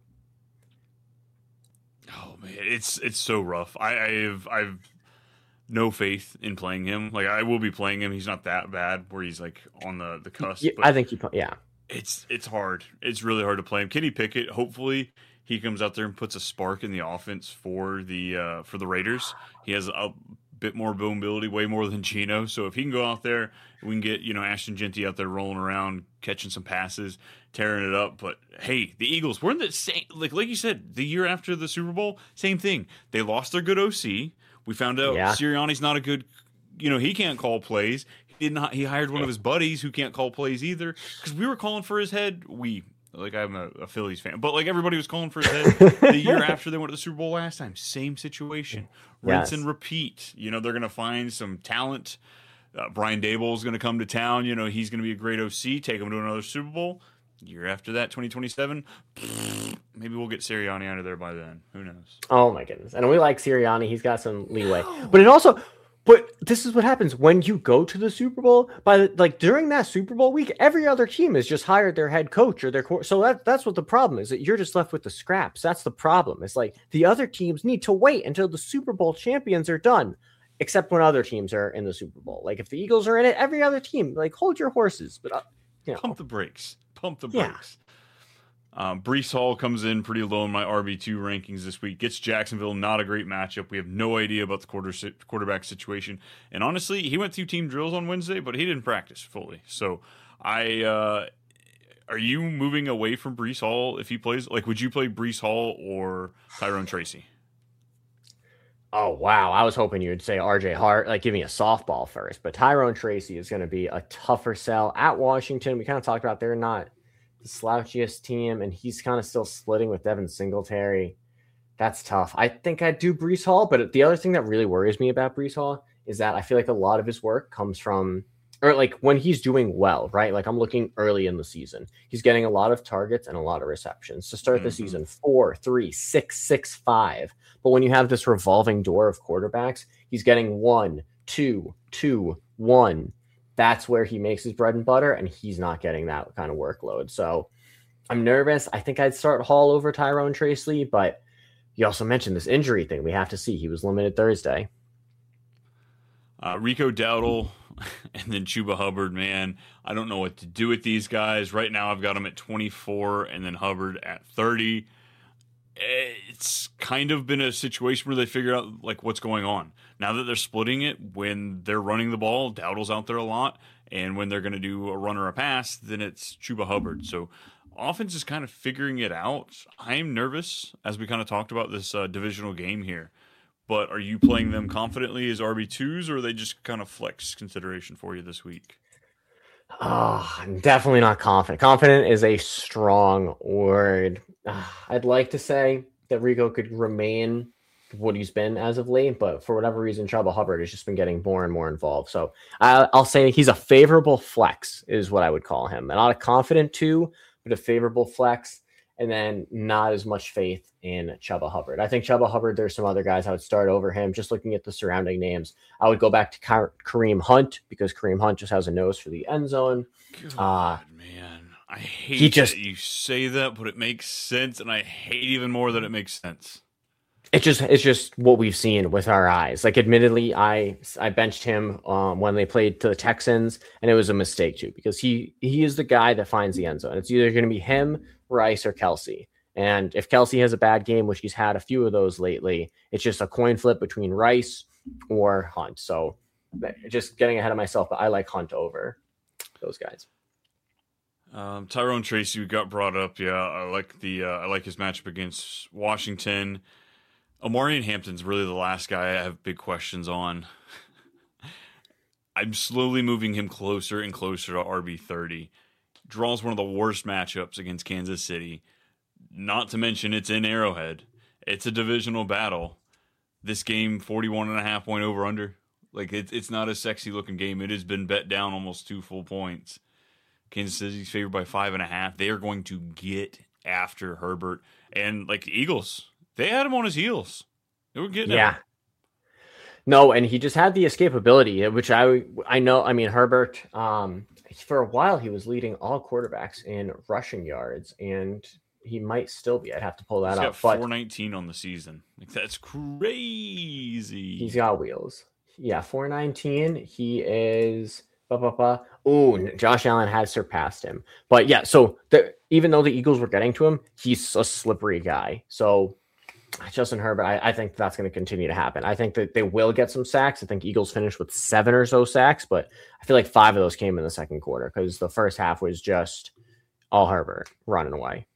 Oh man, it's it's so rough. I, I've I've no faith in playing him. Like, I will be playing him. He's not that bad where he's like on the the cusp. Yeah, but I think you, yeah. it's it's hard. It's really hard to play him. Kenny Pickett, hopefully he comes out there and puts a spark in the offense for the uh, for the Raiders. He has a bit more mobility, way more than Geno. So if he can go out there, we can get, you know, Ashton Jeanty out there rolling around, catching some passes, tearing it up. But hey, the Eagles, we're in the same, like like you said, the year after the Super Bowl, same thing. They lost their good O C. We found out Yeah. Sirianni's not a good, you know, he can't call plays. He did not. He hired one of his buddies who can't call plays either, because we were calling for his head. We. Like, I'm a, a Phillies fan, but like everybody was calling for his head the year after they went to the Super Bowl last time. Same situation, rinse Yes. and repeat. You know, they're going to find some talent. Uh, Brian Dable is going to come to town. You know, he's going to be a great O C. Take him to another Super Bowl. Year after that, twenty twenty-seven, maybe we'll get Sirianni out of there by then. Who knows? Oh my goodness. And we like Sirianni. He's got some leeway. But it also, but this is what happens when you go to the Super Bowl. By the, like during that Super Bowl week, every other team has just hired their head coach or their co- so that that's what the problem is, that you're just left with the scraps. That's the problem. It's like the other teams need to wait until the Super Bowl champions are done, except when other teams are in the Super Bowl. Like if the Eagles are in it, every other team, like, hold your horses. But uh, you know, Pump the brakes. Pump the Yeah. brakes. Um, Brees Hall comes in pretty low in my R B two rankings this week. Gets Jacksonville, not a great matchup. We have no idea about the quarter quarterback situation. And honestly, he went through team drills on Wednesday, but he didn't practice fully. So I, uh, are you moving away from Brees Hall if he plays? Like, would you play Brees Hall or Tyrone Tracy? oh wow, I was hoping you would say R J Hart, like give me a softball first. But Tyrone Tracy is going to be a tougher sell at Washington. We kind of talked about they're not the slouchiest team, and he's kind of still splitting with Devin Singletary. That's tough. I think I'd do Brees Hall, but the other thing that really worries me about Brees Hall is that I feel like a lot of his work comes from, or like when he's doing well, right? Like I'm looking early in the season, he's getting a lot of targets and a lot of receptions to start mm-hmm. the season four, three, six, six, five. But when you have this revolving door of quarterbacks, he's getting one, two, two, one. That's where he makes his bread and butter, and he's not getting that kind of workload. So I'm nervous. I think I'd start Hall over Tyrone Tracy, but you also mentioned this injury thing. We have to see. He was limited Thursday. Uh, Rico Dowdle and then Chuba Hubbard, man. I don't know what to do with these guys. Right now I've got them at twenty-four and then Hubbard at thirty. It's kind of been a situation where they figure out like what's going on. Now that they're splitting it, when they're running the ball, Dowdle's out there a lot. And when they're going to do a run or a pass, then it's Chuba Hubbard. So offense is kind of figuring it out. I'm nervous, as we kind of talked about this uh, divisional game here. But are you playing them confidently as R B twos, or are they just kind of flex consideration for you this week? Oh, I'm definitely not confident. Confident is a strong word. I'd like to say that Rico could remain what he's been as of late, but for whatever reason, Chuba Hubbard has just been getting more and more involved. So I, I'll say he's a favorable flex is what I would call him. Not a confident two, but a favorable flex, and then not as much faith in Chuba Hubbard. I think Chuba Hubbard, there's some other guys I would start over him. Just looking at the surrounding names, I would go back to Kareem Hunt because Kareem Hunt just has a nose for the end zone. God, uh, man, I hate he just, that you say that, but it makes sense, and I hate even more that it makes sense. It just it's just what we've seen with our eyes. Like, admittedly, I I benched him um, when they played to the Texans, and it was a mistake too because he he is the guy that finds the end zone. It's either going to be him, Rice, or Kelsey. And if Kelsey has a bad game, which he's had a few of those lately, it's just a coin flip between Rice or Hunt. So just getting ahead of myself, but I like Hunt over those guys. Um, Tyrone Tracy got brought up. Yeah, I like the uh, I like his matchup against Washington. Omarion Hampton's really the last guy I have big questions on. I'm slowly moving him closer and closer to R B thirty. Draws one of the worst matchups against Kansas City. Not to mention it's in Arrowhead. It's a divisional battle. This game, forty-one and a half point over under. Like, it, it's not a sexy looking game. It has been bet down almost two full points. Kansas City's favored by five and a half. They are going to get after Herbert. And like the Eagles, they had him on his heels. They were getting yeah. him. No, and he just had the escapability, which I I know. I mean, Herbert, um, for a while, he was leading all quarterbacks in rushing yards, and he might still be. I'd have to pull that He's up. got four nineteen on the season. Like, that's crazy. He's got wheels. Yeah, four nineteen. He is. Oh, Josh Allen has surpassed him. But yeah, so the, even though the Eagles were getting to him, he's a slippery guy. So Justin Herbert, I, I think that's going to continue to happen. I think that they will get some sacks. I think Eagles finished with seven or so sacks, but I feel like five of those came in the second quarter because the first half was just all Herbert running away.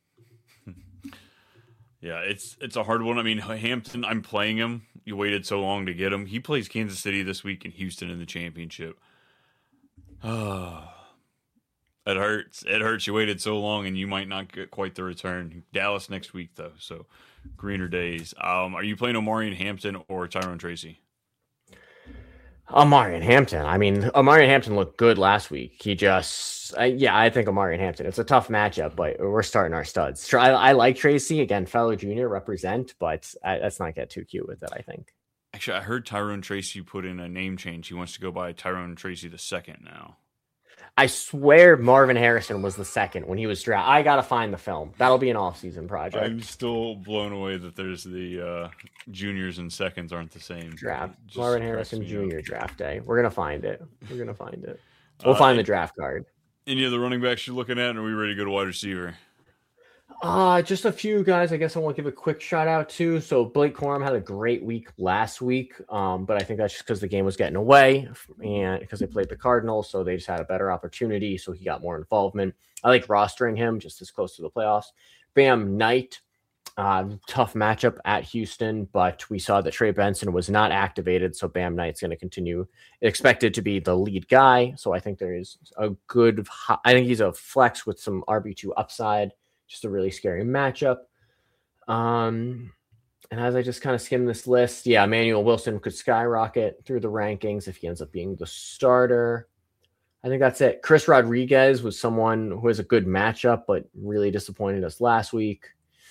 Yeah, it's it's a hard one. I mean, Hampton, I'm playing him. You waited so long to get him. He plays Kansas City this week and Houston in the championship. Oh, it hurts. It hurts. You waited so long, and you might not get quite the return. Dallas next week, though, so greener days. Um, are you playing Omarion Hampton or Tyrone Tracy? Omarion Hampton. I mean, Omarion Hampton looked good last week. He just, uh, yeah, I think Omarion Hampton. It's a tough matchup, but we're starting our studs. I, I like Tracy. Again, fellow junior, represent, but I, let's not get too cute with it, I think. Actually, I heard Tyrone Tracy put in a name change. He wants to go by Tyrone Tracy the second now. I swear Marvin Harrison was the second when he was drafted. I got to find the film. That'll be an off-season project. I'm still blown away that there's the uh, juniors and seconds aren't the same. Draft. Marvin Harrison Junior up. Draft day. We're going to find it. We're going to find it. We'll uh, find the draft card. Any of the running backs you're looking at, or are we ready to go to wide receiver? Uh, just a few guys I guess I want to give a quick shout out to. So Blake Corum had a great week last week, um, but I think that's just because the game was getting away and because they played the Cardinals, so they just had a better opportunity, so he got more involvement. I like rostering him just as close to the playoffs. Bam Knight, uh, tough matchup at Houston, but we saw that Trey Benson was not activated, so Bam Knight's going to continue expected to be the lead guy. So I think there is a good, I think he's a flex with some R B two upside. Just a really scary matchup. Um, And as I just kind of skim this list, yeah, Emmanuel Wilson could skyrocket through the rankings if he ends up being the starter. I think that's it. Chris Rodriguez was someone who has a good matchup, but really disappointed us last week.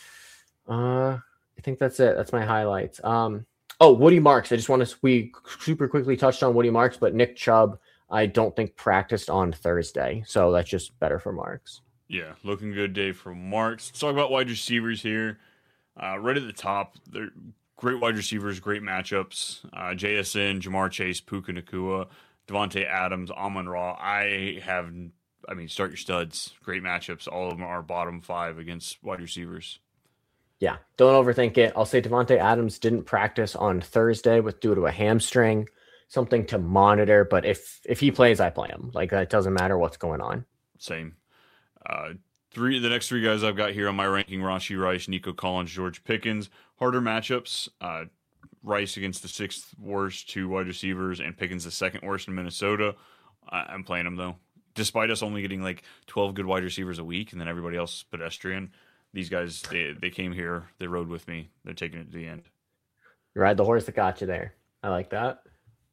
Uh, I think that's it. That's my highlights. Um, oh, Woody Marks. I just want to, we super quickly touched on Woody Marks, but Nick Chubb, I don't think practiced on Thursday. So that's just better for Marks. Yeah, looking good day for Marks. Let's talk about wide receivers here. Uh, right at the top, they're great wide receivers, great matchups. Uh, J S N, Jamar Chase, Puka Nacua, Devontae Adams, Amon-Ra. I have, I mean, start your studs. Great matchups. All of them are bottom five against wide receivers. Yeah, don't overthink it. I'll say Devontae Adams didn't practice on Thursday with due to a hamstring, something to monitor. But if if he plays, I play him. Like, it doesn't matter what's going on. Same. Uh, three. The next three guys I've got here on my ranking: Rashee Rice, Nico Collins, George Pickens. Harder matchups. Uh, Rice against the sixth worst two wide receivers, and Pickens the second worst in Minnesota. I, I'm playing him though, despite us only getting like twelve good wide receivers a week, and then everybody else pedestrian. These guys, they they came here, they rode with me. They're taking it to the end. You ride the horse that got you there. I like that.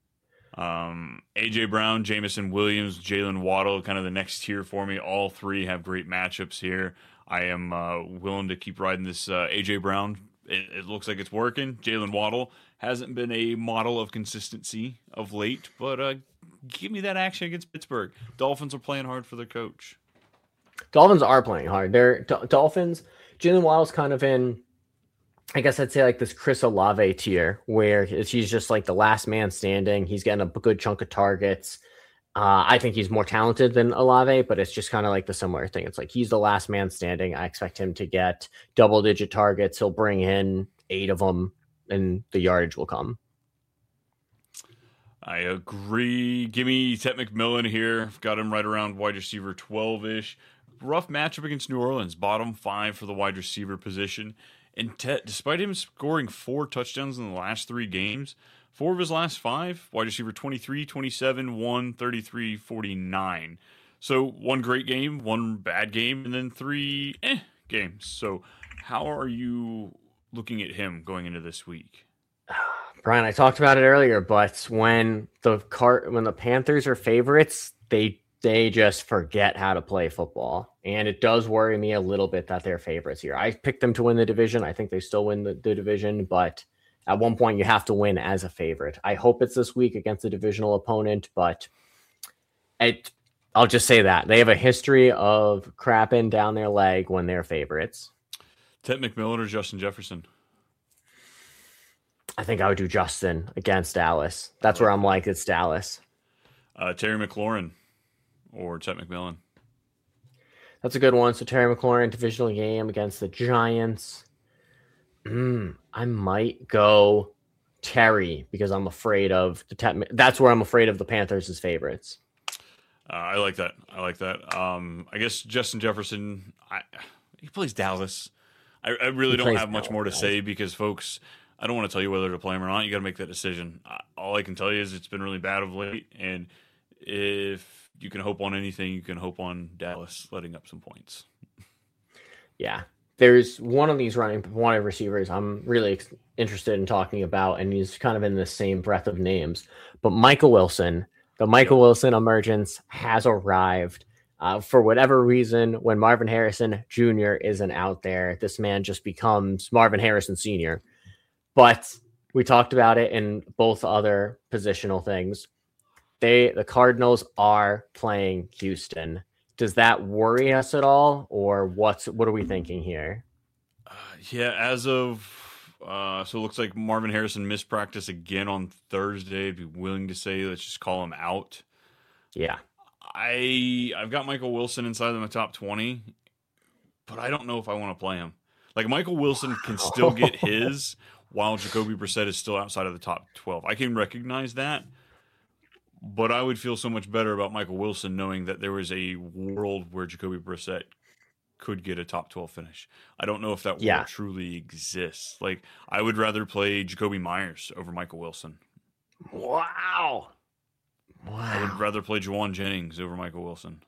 Um, A J Brown, Jameson Williams, Jalen Waddle, kind of the next tier for me. All three have great matchups here. I am uh, willing to keep riding this uh, A J Brown. It, it looks like it's working. Jalen Waddle hasn't been a model of consistency of late, but uh, give me that action against Pittsburgh. Dolphins are playing hard for their coach. Dolphins are playing hard. They're D- Dolphins. Jalen Waddle's kind of in, I guess I'd say like this Chris Olave tier where he's just like the last man standing. He's getting a good chunk of targets. Uh, I think he's more talented than Olave, but it's just kind of like the similar thing. It's like he's the last man standing. I expect him to get double digit targets. He'll bring in eight of them and the yardage will come. I agree. Give me Tet McMillan here. I've got him right around wide receiver twelve-ish. Rough matchup against New Orleans. Bottom five for the wide receiver position. And Tet, despite him scoring four touchdowns in the last three games, four of his last five, wide receiver twenty-three, twenty-seven, one, thirty-three, forty-nine. So one great game, one bad game, and then three eh games. So how are you looking at him going into this week? Brian, I talked about it earlier, but when the car when the Panthers are favorites, they they just forget how to play football. And it does worry me a little bit that they're favorites here. I picked them to win the division. I think they still win the, the division, but at one point you have to win as a favorite. I hope it's this week against a divisional opponent, but it, I'll just say that. They have a history of crapping down their leg when they're favorites. Tet McMillan or Justin Jefferson? I think I would do Justin against Dallas. That's where I'm like, it's Dallas. Uh, Terry McLaurin or Tet McMillan? That's a good one. So Terry McLaurin, divisional game against the Giants. Mm, I might go Terry because I'm afraid of the Tet. That's where I'm afraid of the Panthers as favorites. Uh, I like that. I like that. Um, I guess Justin Jefferson, I, he plays Dallas. I, I really He don't plays have much Dallas, more to guys. say because, folks, I don't want to tell you whether to play him or not. You got to make that decision. Uh, all I can tell you is it's been really bad of late, and if you can hope on anything, you can hope on Dallas letting up some points. Yeah. There's one of these running one of receivers I'm really ex- interested in talking about, and he's kind of in the same breath of names. But Michael Wilson, the Michael Yep. Wilson emergence has arrived. Uh, for whatever reason, when Marvin Harrison Junior isn't out there, this man just becomes Marvin Harrison Senior But we talked about it in both other positional things. They the Cardinals are playing Houston. Does that worry us at all, or what's what are we thinking here? Uh, yeah, as of uh, so it looks like Marvin Harrison missed practice again on Thursday. I'd be willing to say let's just call him out. Yeah, I I've got Michael Wilson inside of my top twenty, but I don't know if I want to play him. Like Michael Wilson can still get his while Jacoby Brissett is still outside of the top twelve. I can recognize that, but I would feel so much better about Michael Wilson knowing that there was a world where Jacoby Brissett could get a top twelve finish. I don't know if that Yeah. world truly exists. Like I would rather play Jacoby Myers over Michael Wilson. wow, I would wow. rather play Juwan Jennings over Michael Wilson.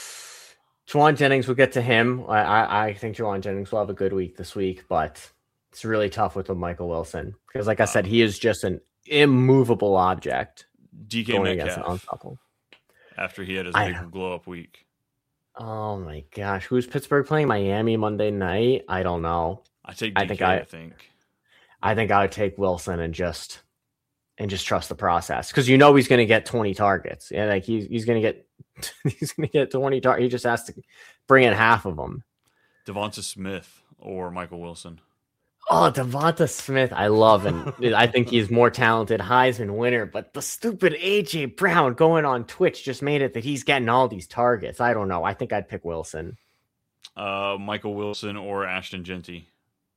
Juwan Jennings, we'll get to him. I, I I think Juwan Jennings will have a good week this week, but It's really tough with the Michael Wilson because, like I said, he is just an immovable object D K going Metcalf, against an unstoppable. after he had his I, big glow up week. oh my gosh, who's Pittsburgh playing? Miami Monday night? I don't know. I take D K, I think I, I, I think. I think I would take Wilson and just and just trust the process because you know he's going to get twenty targets. Yeah, like he's he's going to get he's going to get twenty targets. He just has to bring in half of them. Devonta Smith or Michael Wilson. Oh, Devonta Smith, I love him. I think he's more talented, Heisman winner. But the stupid A J Brown going on Twitch just made it that he's getting all these targets. I don't know. I think I'd pick Wilson. Uh, Michael Wilson or Ashton Genty.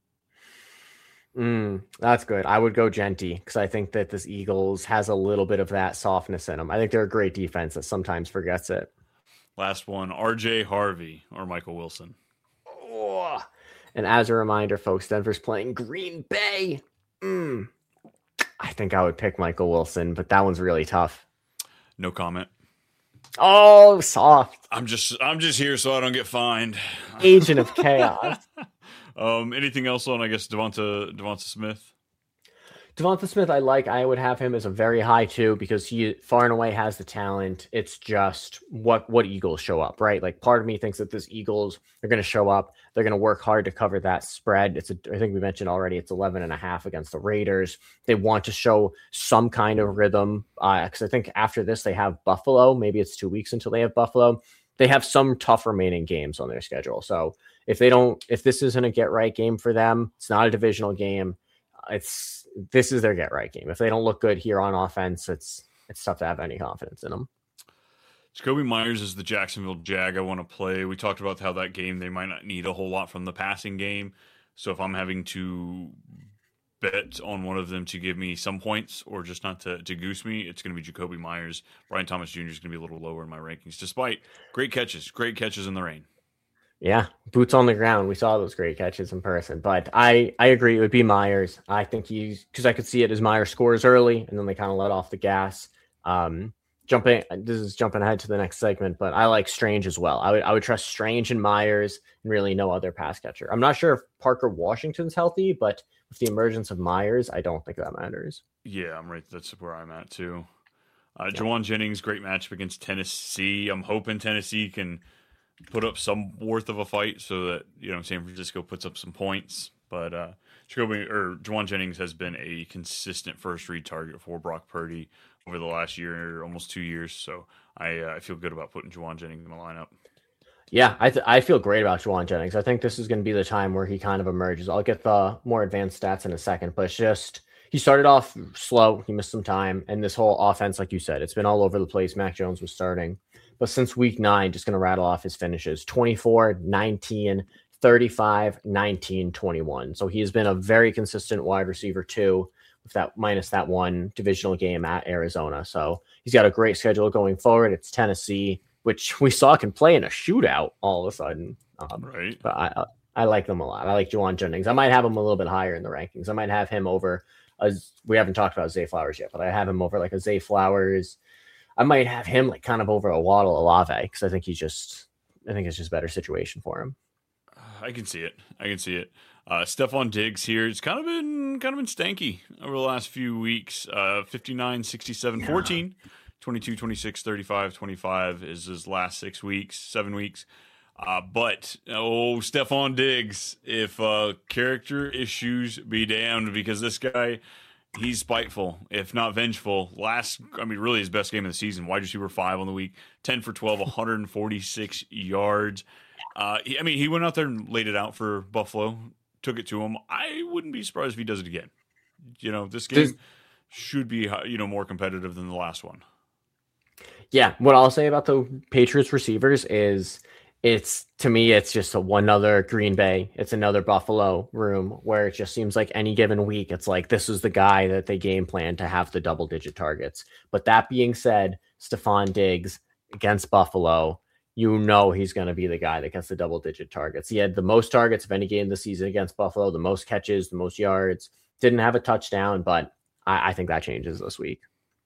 Mm, that's good. I would go Genty because I think that this Eagles has a little bit of that softness in them. I think they're a great defense that sometimes forgets it. Last one, R J Harvey or Michael Wilson. Oh. And as a reminder, folks, Denver's playing Green Bay. Mm. I think I would pick Michael Wilson, but that one's really tough. No comment. Oh, soft. I'm just I'm just here so I don't get fined. Agent of chaos. um, anything else on, I guess, Devonta Devonta Smith? Devonta Smith, I like. I would have him as a very high two because he far and away has the talent. It's just what what Eagles show up, right? Like part of me thinks that this Eagles are going to show up. They're going to work hard to cover that spread. It's a, I think we mentioned already, it's eleven and a half against the Raiders. They want to show some kind of rhythm because uh, I think after this they have Buffalo. Maybe it's two weeks until they have Buffalo. They have some tough remaining games on their schedule. So if they don't, if this isn't a get right game for them, it's not a divisional game. It's this is their get right game. If they don't look good here on offense, it's it's tough to have any confidence in them. Jakobi Meyers is the Jacksonville Jag I want to play. We talked about how that game they might not need a whole lot from the passing game. So if I'm having to bet on one of them to give me some points or just not to, to goose me, it's going to be Jakobi Meyers. Brian Thomas Junior is going to be a little lower in my rankings, despite great catches, great catches in the rain. Yeah, boots on the ground. We saw those great catches in person, but I, I agree. It would be Myers. I think he's because I could see it as Myers scores early and then they kind of let off the gas. Um, jumping, this is jumping ahead to the next segment, but I like Strange as well. I would, I would trust Strange and Myers and really no other pass catcher. I'm not sure if Parker Washington's healthy, but with the emergence of Myers, I don't think that matters. Yeah, I'm right. That's where I'm at too. Uh, yeah. Jauan Jennings, great matchup against Tennessee. I'm hoping Tennessee can put up some worth of a fight so that, you know, San Francisco puts up some points. But uh, Jacoby or Jauan Jennings has been a consistent first read target for Brock Purdy over the last year, almost two years. So I uh, I feel good about putting Jauan Jennings in the lineup. Yeah, I th- I feel great about Jauan Jennings. I think this is going to be the time where he kind of emerges. I'll get the more advanced stats in a second, but it's just he started off slow. He missed some time, and this whole offense, like you said, it's been all over the place. Mac Jones was starting. But since week nine, just going to rattle off his finishes, twenty-four, nineteen, thirty-five, nineteen, twenty-one. So he's been a very consistent wide receiver too, with that minus that one divisional game at Arizona. So he's got a great schedule going forward. It's Tennessee, which we saw can play in a shootout all of a sudden. Um, right. But I, I like them a lot. I like Jauan Jennings. I might have him a little bit higher in the rankings. I might have him over, a, we haven't talked about Zay Flowers yet, but I have him over like a Zay Flowers. I might have him like kind of over a Waddle Olave because I think he's just, I think it's just a better situation for him. I can see it. I can see it. Uh, Stephon Diggs here. It's kind of been kind of been stanky over the last few weeks. Uh, fifty-nine, sixty-seven, yeah. fourteen, twenty-two, twenty-six, thirty-five, twenty-five is his last six weeks, seven weeks. Uh, but, oh, Stephon Diggs, if uh, character issues be damned, because this guy, he's spiteful, if not vengeful. Last, I mean, really his best game of the season. Wide receiver five on the week, ten for twelve, one hundred forty-six yards. Uh, he, I mean, he went out there and laid it out for Buffalo, took it to him. I wouldn't be surprised if he does it again. You know, this game this, should be, you know, more competitive than the last one. Yeah, what I'll say about the Patriots receivers is it's, to me, it's just a, one other Green Bay. It's another Buffalo room where it just seems like any given week, it's like this is the guy that they game plan to have the double-digit targets. But that being said, Stephon Diggs against Buffalo, you know he's going to be the guy that gets the double-digit targets. He had the most targets of any game this season against Buffalo, the most catches, the most yards. Didn't have a touchdown, but I, I think that changes this week.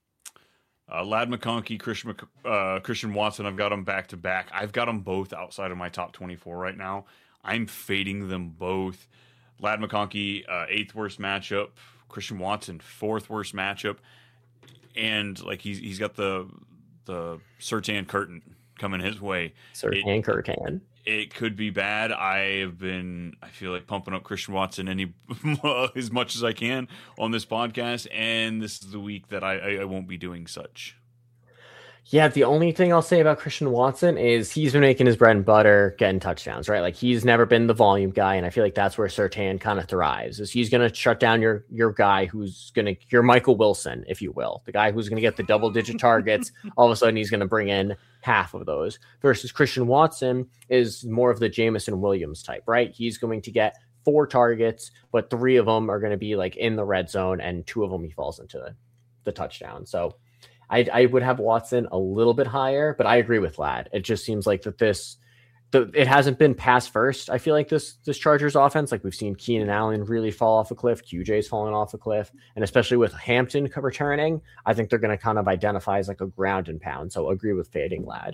Uh, Ladd McConkey, Christian, uh, Christian Watson, I've got them back-to-back. I've got them both outside of my top twenty-four right now. I'm fading them both. Lad McConkey, uh, eighth worst matchup. Christian Watson, fourth worst matchup. And like he's he's got the the Surtain curtain coming his way. Surtain curtain. It could be bad. I have been, I feel like pumping up Christian Watson any as much as I can on this podcast, and this is the week that I, I, I won't be doing such. Yeah, the only thing I'll say about Christian Watson is he's been making his bread and butter getting touchdowns, right? Like he's never been the volume guy, and I feel like that's where Surtain kind of thrives. Is he's going to shut down your your guy who's going to your Michael Wilson, if you will, the guy who's going to get the double digit targets. All of a sudden, he's going to bring in half of those. Versus Christian Watson is more of the Jameson Williams type, right? He's going to get four targets, but three of them are going to be like in the red zone, and two of them he falls into the, the touchdown. So. I, I would have Watson a little bit higher, but I agree with Lad. It just seems like that this, the, it hasn't been pass first. I feel like this this Chargers offense, like we've seen Keenan Allen really fall off a cliff, Q J's falling off a cliff, and especially with Hampton returning, I think they're going to kind of identify as like a ground and pound. So agree with fading Lad.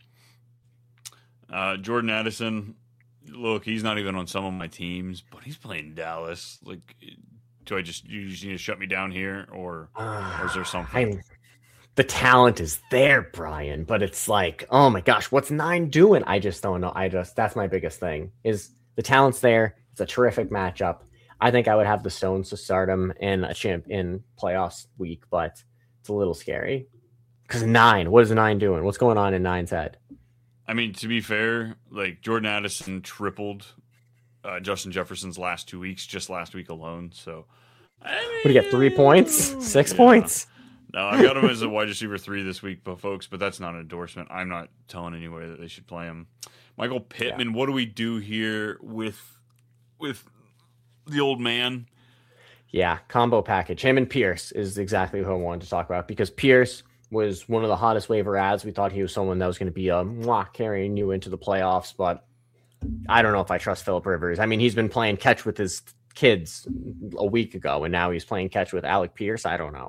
Uh, Jordan Addison, look, he's not even on some of my teams, but he's playing Dallas. Like, do I just you just need to shut me down here, or, uh, or is there something? I, The talent is there, Brian, but it's like, oh my gosh, what's nine doing? I just don't know. I just, that's my biggest thing is the talent's there. It's a terrific matchup. I think I would have the Stones to start him in a champ in playoffs week, but it's a little scary because nine, what is nine doing? What's going on in nine's head? I mean, to be fair, like Jordan Addison tripled uh, Justin Jefferson's last two weeks, just last week alone. So, I mean, what do you get? Three points, six yeah. points. No, I got him as a wide receiver three this week, but folks, but that's not an endorsement. I'm not telling anybody that they should play him. Michael Pittman, yeah. What do we do here with with the old man? Yeah, combo package. Him and Pierce is exactly who I wanted to talk about because Pierce was one of the hottest waiver ads. We thought he was someone that was going to be a mwah, carrying you into the playoffs, but I don't know if I trust Phillip Rivers. I mean, he's been playing catch with his kids a week ago, and now he's playing catch with Alec Pierce. I don't know.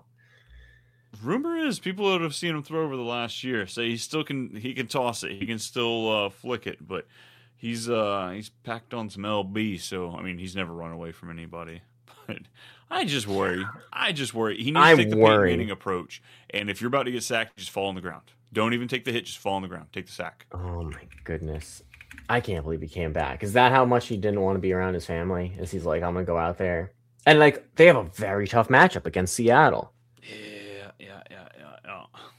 Rumor is people that have seen him throw over the last year say he still can he can toss it. He can still uh, flick it, but he's uh, he's packed on some L B, so I mean he's never run away from anybody. But I just worry. I just worry. He needs I'm to take the worried. Peyton Manning approach. And if you're about to get sacked, just fall on the ground. Don't even take the hit, just fall on the ground. Take the sack. Oh my goodness. I can't believe he came back. Is that how much he didn't want to be around his family? Is he's like, I'm gonna go out there. And like they have a very tough matchup against Seattle. Yeah, yeah, yeah, yeah, yeah.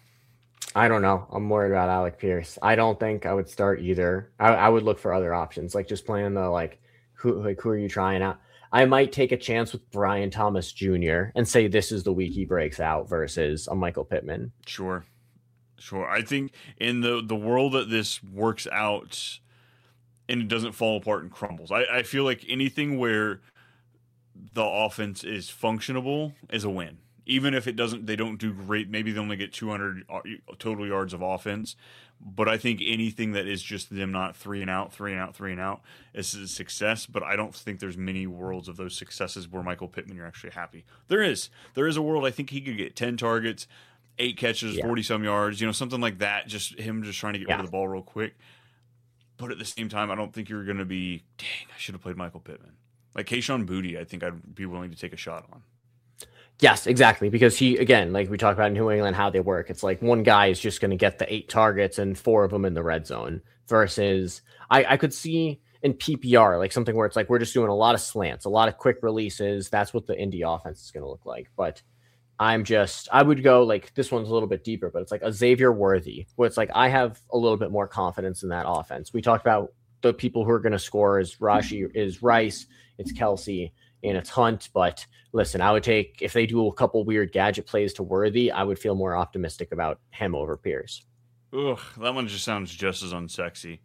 I don't know. I'm worried about Alec Pierce. I don't think I would start either. I, I would look for other options, like just playing the like who like who are you trying out? I might take a chance with Brian Thomas Junior and say this is the week he breaks out versus a Michael Pittman. Sure. Sure. I think in the, the world that this works out and it doesn't fall apart and crumbles, I, I feel like anything where the offense is functionable is a win. Even if it doesn't, they don't do great. Maybe they only get two hundred total yards of offense. But I think anything that is just them not three and out, three and out, three and out is a success. But I don't think there's many worlds of those successes where Michael Pittman, you're actually happy. There is. There is a world I think he could get ten targets, eight catches, yeah. forty-some yards, you know, something like that. Just him just trying to get yeah. rid of the ball real quick. But at the same time, I don't think you're going to be, dang, I should have played Michael Pittman. Like Kayshon Boutte, I think I'd be willing to take a shot on. Yes, exactly. Because he, again, like we talked about in New England, how they work. It's like one guy is just going to get the eight targets and four of them in the red zone versus I, I could see in P P R, like something where it's like, we're just doing a lot of slants, a lot of quick releases. That's what the Indy offense is going to look like. But I'm just, I would go like, this one's a little bit deeper, but it's like a Xavier Worthy, where it's like, I have a little bit more confidence in that offense. We talked about the people who are going to score is Rashi, is Rice, it's Kelsey, and it's Hunt. But listen, I would take, if they do a couple weird gadget plays to Worthy, I would feel more optimistic about him over Pierce. Ugh, that one just sounds just as unsexy.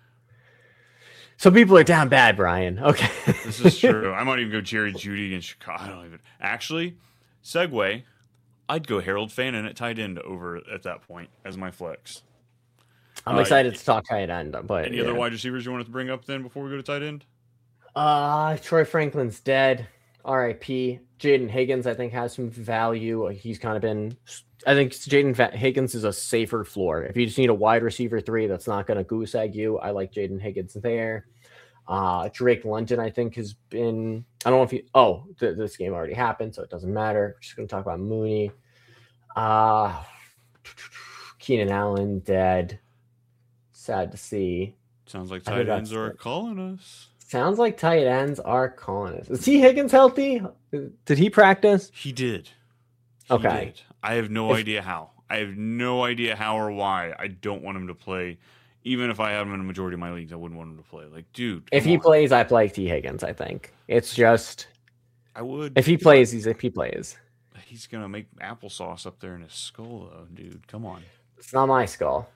So people are down bad, Brian. Okay. This is true. I might even go Jerry Jeudy against Chicago. I don't even. Actually, segue, I'd go Harold Fannin at tight end over at that point as my flex. I'm uh, excited to talk tight end. But any yeah. other wide receivers you want to bring up then before we go to tight end? Uh, Troy Franklin's dead. R I P. Jaden Higgins, I think, has some value. He's kind of been, I think Jaden Higgins is a safer floor. If you just need a wide receiver three that's not going to goose egg you, I like Jaden Higgins there. Uh, Drake London, I think, has been. I don't know if he. Oh, th- this game already happened, so it doesn't matter. We're just going to talk about Mooney. Uh, Keenan Allen dead. Sad to see. Sounds like tight ends are calling us. Sounds like tight ends are calling us. Is T. Higgins healthy? Did he practice? He did. He okay. Did. I have no if, idea how. I have no idea how or why. I don't want him to play. Even if I have him in a majority of my leagues, I wouldn't want him to play. Like, dude. If he on. plays, I play T. Higgins, I think. It's just. I would. If he plays, he's if he plays. He's going to make applesauce up there in his skull, though, dude. Come on. It's not my skull.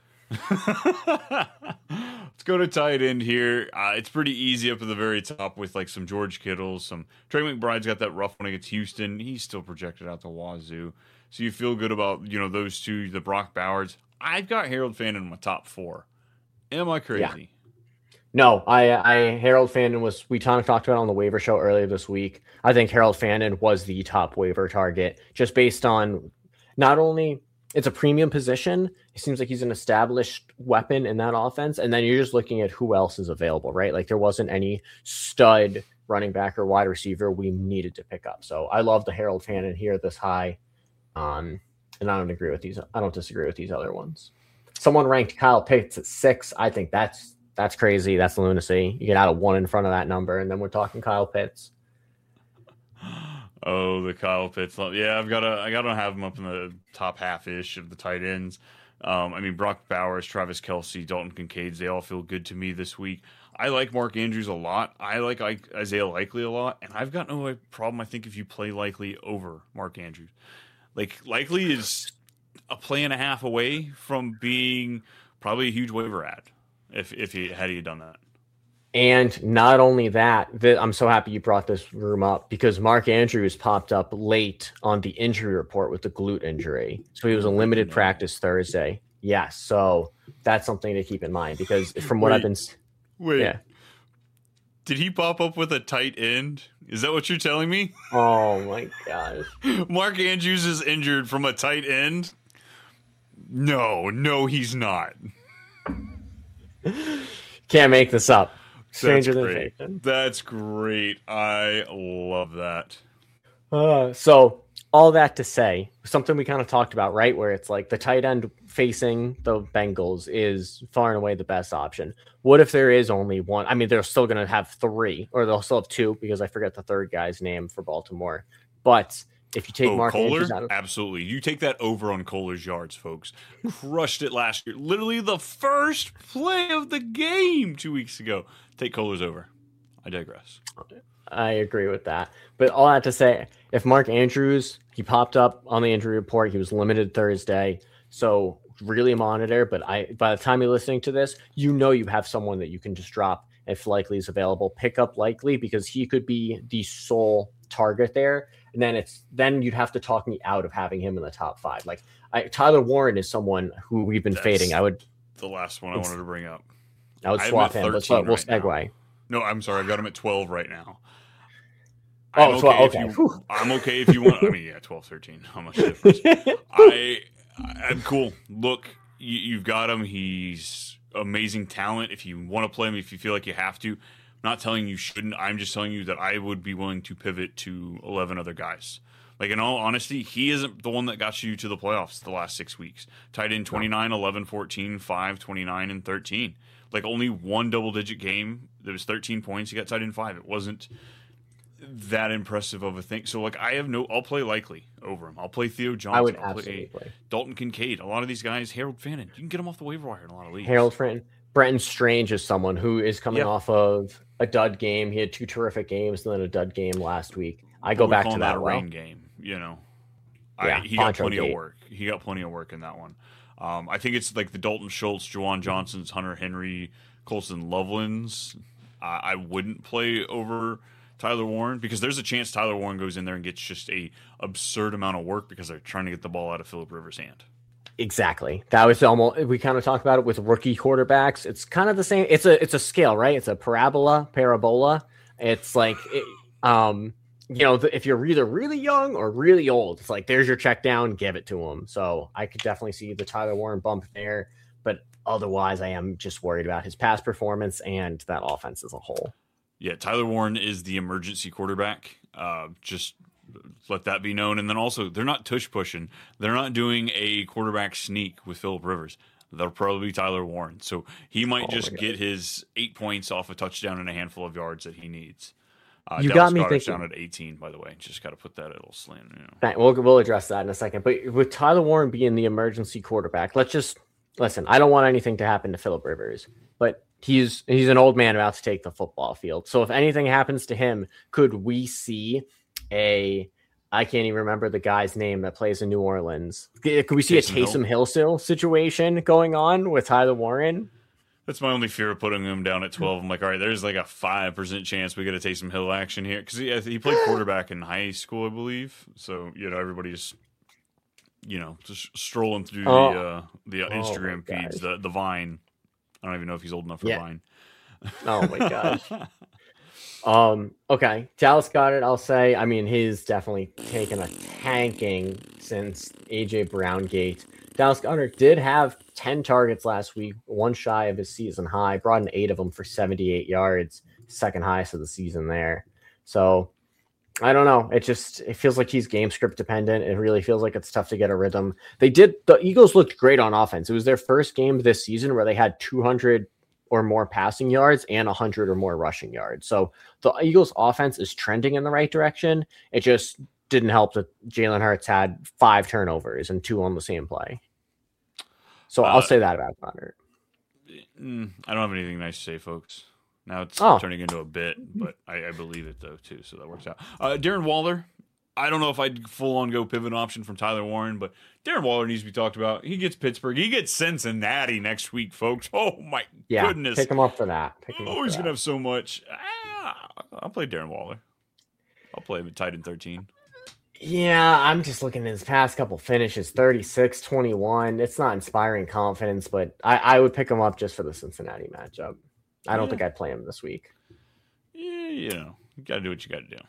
Let's go to tight end here. Uh, it's pretty easy up at the very top with like some George Kittles, some Trey McBride's got that rough one against Houston. He's still projected out the wazoo, so you feel good about you know those two. The Brock Bowards. I've got Harold Fannin in my top four. Am I crazy? Yeah. No, I, I Harold Fannin was. We kind of talked about it on the waiver show earlier this week. I think Harold Fannin was the top waiver target, just based on not only. It's a premium position. It seems like he's an established weapon in that offense. And then you're just looking at who else is available, right? Like there wasn't any stud running back or wide receiver we needed to pick up. So I love the Harold Fannin here this high. Um, and I don't agree with these. I don't disagree with these other ones. Someone ranked Kyle Pitts at six. I think that's that's crazy. That's lunacy. You get out of one in front of that number, and then we're talking Kyle Pitts. Oh, the Kyle Pitts. Yeah, I've got to I got to have him up in the top half-ish of the tight ends. Um, I mean, Brock Bowers, Travis Kelce, Dalton Kincaid, they all feel good to me this week. I like Mark Andrews a lot. I like Isaiah Likely a lot. And I've got no problem, I think, if you play Likely over Mark Andrews. Like, Likely is a play and a half away from being probably a huge waiver ad if, if he had he done that. And not only that, the, I'm so happy you brought this room up because Mark Andrews popped up late on the injury report with the glute injury. So he was a limited practice Thursday. Yes. So that's something to keep in mind because from what wait, I've been. Wait. Yeah. Did he pop up with a tight end? Is that what you're telling me? Oh, my gosh. Mark Andrews is injured from a tight end? No, no, he's not. Can't make this up. Stranger That's than great. fiction. That's great. I love that. Uh, so all that to say, something we kind of talked about, right? Where it's like the tight end facing the Bengals is far and away the best option. What if there is only one? I mean, they're still going to have three, or they'll still have two because I forget the third guy's name for Baltimore. But if you take oh, Mark Kohler? Andrews out of Absolutely. You take that over on Kohler's yards, folks. Crushed it last year. Literally the first play of the game two weeks ago. Take Kohler's over. I digress. I agree with that. But all that to say, if Mark Andrews, he popped up on the injury report, he was limited Thursday. So really monitor. But I, by the time you're listening to this, you know you have someone that you can just drop if Likely is available. Pick up Likely because he could be the sole target there. And then it's then you'd have to talk me out of having him in the top five. Like I, Tyler Warren is someone who we've been That's fading. I would the last one I wanted to bring up. I would swap him. Let's we'll right segue. Now. No, I'm sorry. I've got him at twelve right now. I'm oh, okay. twelve, If okay. you, I'm okay if you want. I mean, yeah, twelve, thirteen. How much difference? I, I'm cool. Look, you, you've got him. He's amazing talent. If you want to play him, if you feel like you have to, I'm not telling you shouldn't. I'm just telling you that I would be willing to pivot to eleven other guys. Like, in all honesty, he isn't the one that got you to the playoffs the last six weeks. Tied in twenty-nine, eleven, fourteen, five, twenty-nine, and thirteen. Like, only one double-digit game. There was thirteen points. He got tied in five. It wasn't that impressive of a thing. So, like, I have no – I'll play Likely over him. I'll play Theo Johnson. I would I'll absolutely play, play Dalton Kincaid. A lot of these guys, Harold Fannin. You can get him off the waiver wire in a lot of leagues. Harold Fannin. Brenton Strange is someone who is coming yeah. off of a dud game. He had two terrific games and then a dud game last week. I go we back to that, that a well. rain game, you know. Yeah, I, he got plenty gate. of work. He got plenty of work in that one. Um, I think it's like the Dalton Schultz, Juwan Johnson's, Hunter Henry, Colson Loveland's. Uh, I wouldn't play over Tyler Warren because there's a chance Tyler Warren goes in there and gets just a absurd amount of work because they're trying to get the ball out of Phillip Rivers' hand. Exactly. That was almost, we kind of talked about it with rookie quarterbacks. It's kind of the same. It's a, it's a scale, right? It's a parabola, parabola. It's like, it, um, you know, if you're either really young or really old, it's like, there's your check down, give it to him. So I could definitely see the Tyler Warren bump there, but otherwise I am just worried about his past performance and that offense as a whole. Yeah, Tyler Warren is the emergency quarterback. Uh, just let that be known. And then also, they're not tush pushing. They're not doing a quarterback sneak with Phillip Rivers. That'll probably be Tyler Warren. So he might Oh just get his eight points off a touchdown and a handful of yards that he needs. Uh, you Dallas got me Goedert's thinking. down at eighteen, by the way. Just got to put that a little slant. You know. Right, we'll we'll address that in a second. But with Tyler Warren being the emergency quarterback, let's just listen. I don't want anything to happen to Phillip Rivers, but he's he's an old man about to take the football field. So if anything happens to him, could we see a? I can't even remember the guy's name that plays in New Orleans. Could we see Taysom a Taysom Hill still situation going on with Tyler Warren? That's my only fear of putting him down at twelve. I'm like, all right, there's like a five percent chance we get a Taysom Hill action here. Because he, he played quarterback in high school, I believe. So, you know, everybody's, you know, just strolling through Oh. the uh, the Oh Instagram my feeds, gosh. the, the Vine. I don't even know if he's old enough for Yeah. Vine. Oh, my gosh. Um, okay. Dallas Goedert, I'll say. I mean, he's definitely taken a tanking since A J Brown gate. Dallas Goedert did have ten targets last week, one shy of his season high, brought in eight of them for seventy-eight yards, second highest of the season there. So I don't know. It just it feels like he's game script dependent. It really feels like it's tough to get a rhythm. They did the Eagles looked great on offense. It was their first game this season where they had two hundred or more passing yards and one hundred or more rushing yards. So the Eagles offense is trending in the right direction. It just didn't help that Jalen Hurts had five turnovers and two on the same play. So Uh, I'll say that about Goddard. Mm, I don't have anything nice to say, folks. Now it's Oh. turning into a bit, but I, I believe it, though, too, so that works out. Uh, Darren Waller, I don't know if I'd full-on go pivot option from Tyler Warren, but Darren Waller needs to be talked about. He gets Pittsburgh. He gets Cincinnati next week, folks. Oh, my Yeah, goodness. pick him up for that. Pick him up Oh, for he's that. going to have so much. Ah, I'll play Darren Waller. I'll play him at tight end thirteen. Yeah, I'm just looking at his past couple finishes, thirty-six, twenty-one. It's not inspiring confidence, but I, I would pick him up just for the Cincinnati matchup. I don't Yeah. think I'd play him this week. Yeah, you know, you got to do what you got to do.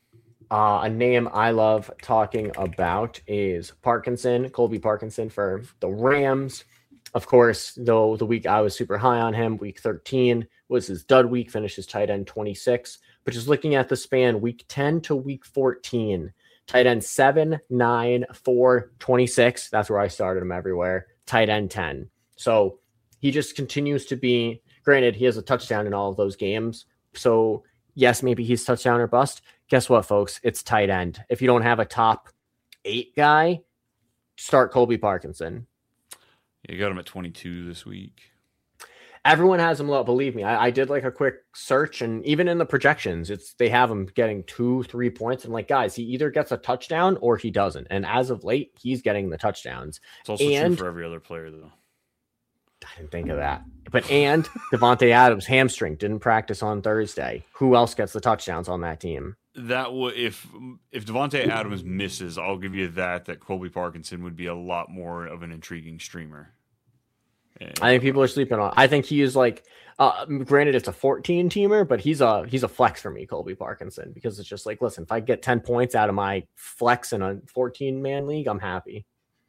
Uh, a name I love talking about is Parkinson, Colby Parkinson for the Rams. Of course, though the week I was super high on him, week thirteen was his dud week, finished his tight end twenty-six. But just looking at the span, week ten to week fourteen, tight end seven, nine, four, twenty-six. That's where I started him everywhere. Tight end ten. So he just continues to be, granted, he has a touchdown in all of those games. So yes, maybe he's touchdown or bust. Guess what, folks? It's tight end. If you don't have a top eight guy, start Colby Parkinson. Yeah, you got him at twenty-two this week. Everyone has him low. Believe me, I, I did like a quick search, and even in the projections, it's they have him getting two, three points. I'm like, guys, he either gets a touchdown or he doesn't. And as of late, he's getting the touchdowns. It's also And- true for every other player, though. I didn't think of that. But and Devontae Adams hamstring didn't practice on Thursday. Who else gets the touchdowns on that team? That would if if Devontae Adams misses, I'll give you that. That Colby Parkinson would be a lot more of an intriguing streamer. And, I think people are sleeping on. I think he is like, uh, granted, it's a fourteen teamer, but he's a he's a flex for me, Colby Parkinson, because it's just like, listen, if I get ten points out of my flex in a fourteen man league, I'm happy.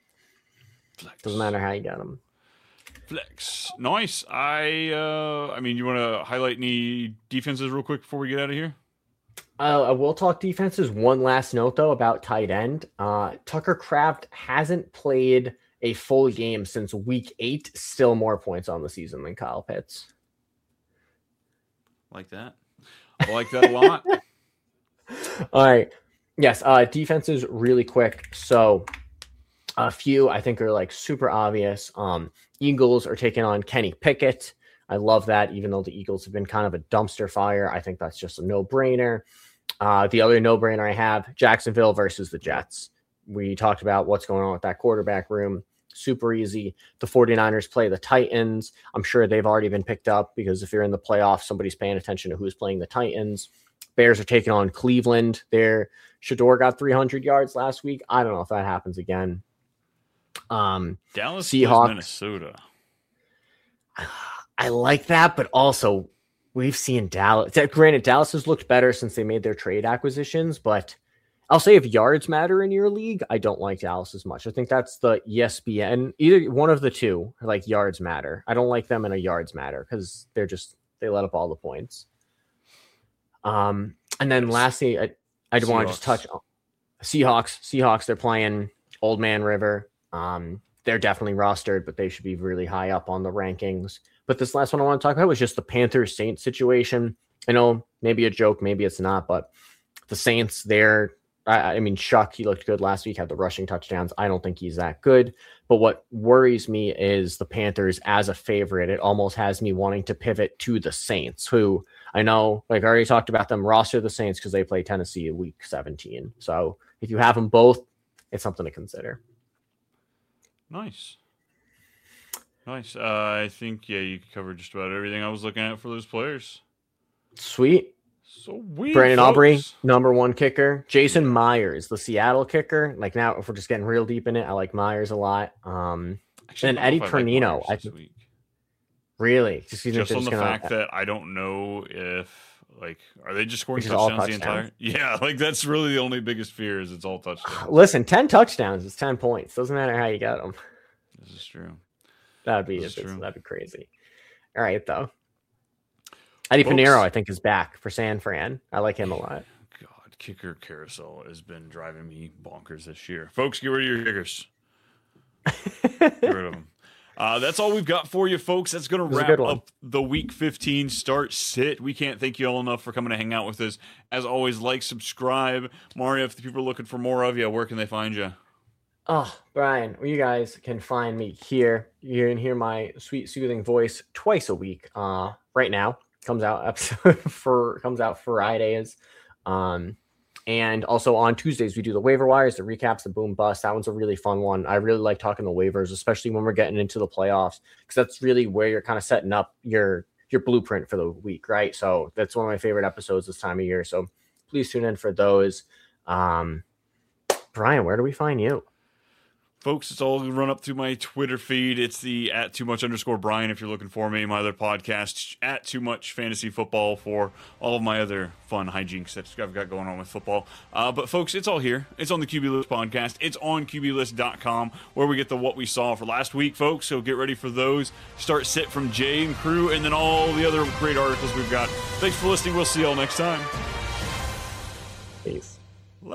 flex. Doesn't matter how you get them. Flex, nice. I uh, I mean, you want to highlight any defenses real quick before we get out of here? Uh, I will talk defenses. One last note though about tight end. Uh, Tucker Kraft hasn't played a full game since week eight. Still more points on the season than Kyle Pitts. Like that. I like that a lot. All right. Yes. Uh, defenses really quick. So a few I think are like super obvious. Um, Eagles are taking on Kenny Pickett. I love that, even though the Eagles have been kind of a dumpster fire. I think that's just a no-brainer. Uh, the other no-brainer I have, Jacksonville versus the Jets. We talked about what's going on with that quarterback room. Super easy. The 49ers play the Titans. I'm sure they've already been picked up because if you're in the playoffs, somebody's paying attention to who's playing the Titans. Bears are taking on Cleveland. There, Shador got three hundred yards last week. I don't know if that happens again. Um, Dallas, Seahawks. Seahawks, Minnesota. I like that, but also we've seen Dallas. Granted, Dallas has looked better since they made their trade acquisitions, but I'll say if yards matter in your league, I don't like Dallas as much. I think that's the E S P N, either one of the two, like yards matter. I don't like them in a yards matter because they're just, they let up all the points. Um, and then lastly, I, I'd want to just touch on Seahawks. Seahawks, they're playing Old Man River. Um, they're definitely rostered, but they should be really high up on the rankings. But this last one I want to talk about was just the Panthers Saints situation. I know maybe a joke, maybe it's not, but the Saints, they're, I, I mean, Shuck, he looked good last week, had the rushing touchdowns. I don't think he's that good. But what worries me is the Panthers as a favorite. It almost has me wanting to pivot to the Saints, who I know, like I already talked about them, roster the Saints because they play Tennessee week seventeen. So if you have them both, it's something to consider. Nice. Nice. Uh, I think, yeah, you covered just about everything I was looking at for those players. Sweet. So we Brandon folks. Aubrey, number one kicker. Jason Myers, the Seattle kicker. Like now, if we're just getting real deep in it, I like Myers a lot. Um, Actually, and Eddie Pernino, like I think. Week. Really, just, just on the gonna, fact that I don't know if like are they just scoring touchdowns, touchdowns the entire? Yeah, like that's really the only biggest fear is it's all touchdowns. Listen, ten touchdowns is ten points. Doesn't matter how you get them. This is true. That'd be it. That'd be crazy. All right, though. Eddie Folks, Pinheiro, I think, is back for San Fran. I like him a lot. God, kicker carousel has been driving me bonkers this year. Folks, get rid of your kickers. Get rid of them. Uh, that's all we've got for you, folks. That's going to wrap up the Week fifteen Start Sit. We can't thank you all enough for coming to hang out with us. As always, like, subscribe. Mario, if the people are looking for more of you, where can they find you? Oh, Brian, well, you guys can find me here. You can hear my sweet, soothing voice twice a week. Uh, right now. Comes out episode for comes out Fridays, um, and also on Tuesdays we do the waiver wires, the recaps, the boom bust. That one's a really fun one. I really like talking the waivers, especially when we're getting into the playoffs, because that's really where you're kind of setting up your your blueprint for the week, right? So that's one of my favorite episodes this time of year. So please tune in for those. Um, Brian, where do we find you? Folks, it's all run up through my Twitter feed. It's the at too much underscore Brian if you're looking for me. My other podcast, at too much fantasy football, for all of my other fun hijinks that I've got going on with football. Uh, but folks, it's all here. It's on the Q B List podcast. It's on Q B list dot com where we get the what we saw for last week, folks. So get ready for those. Start sit from Jay and crew, and then all the other great articles we've got. Thanks for listening. We'll see you all next time. Peace.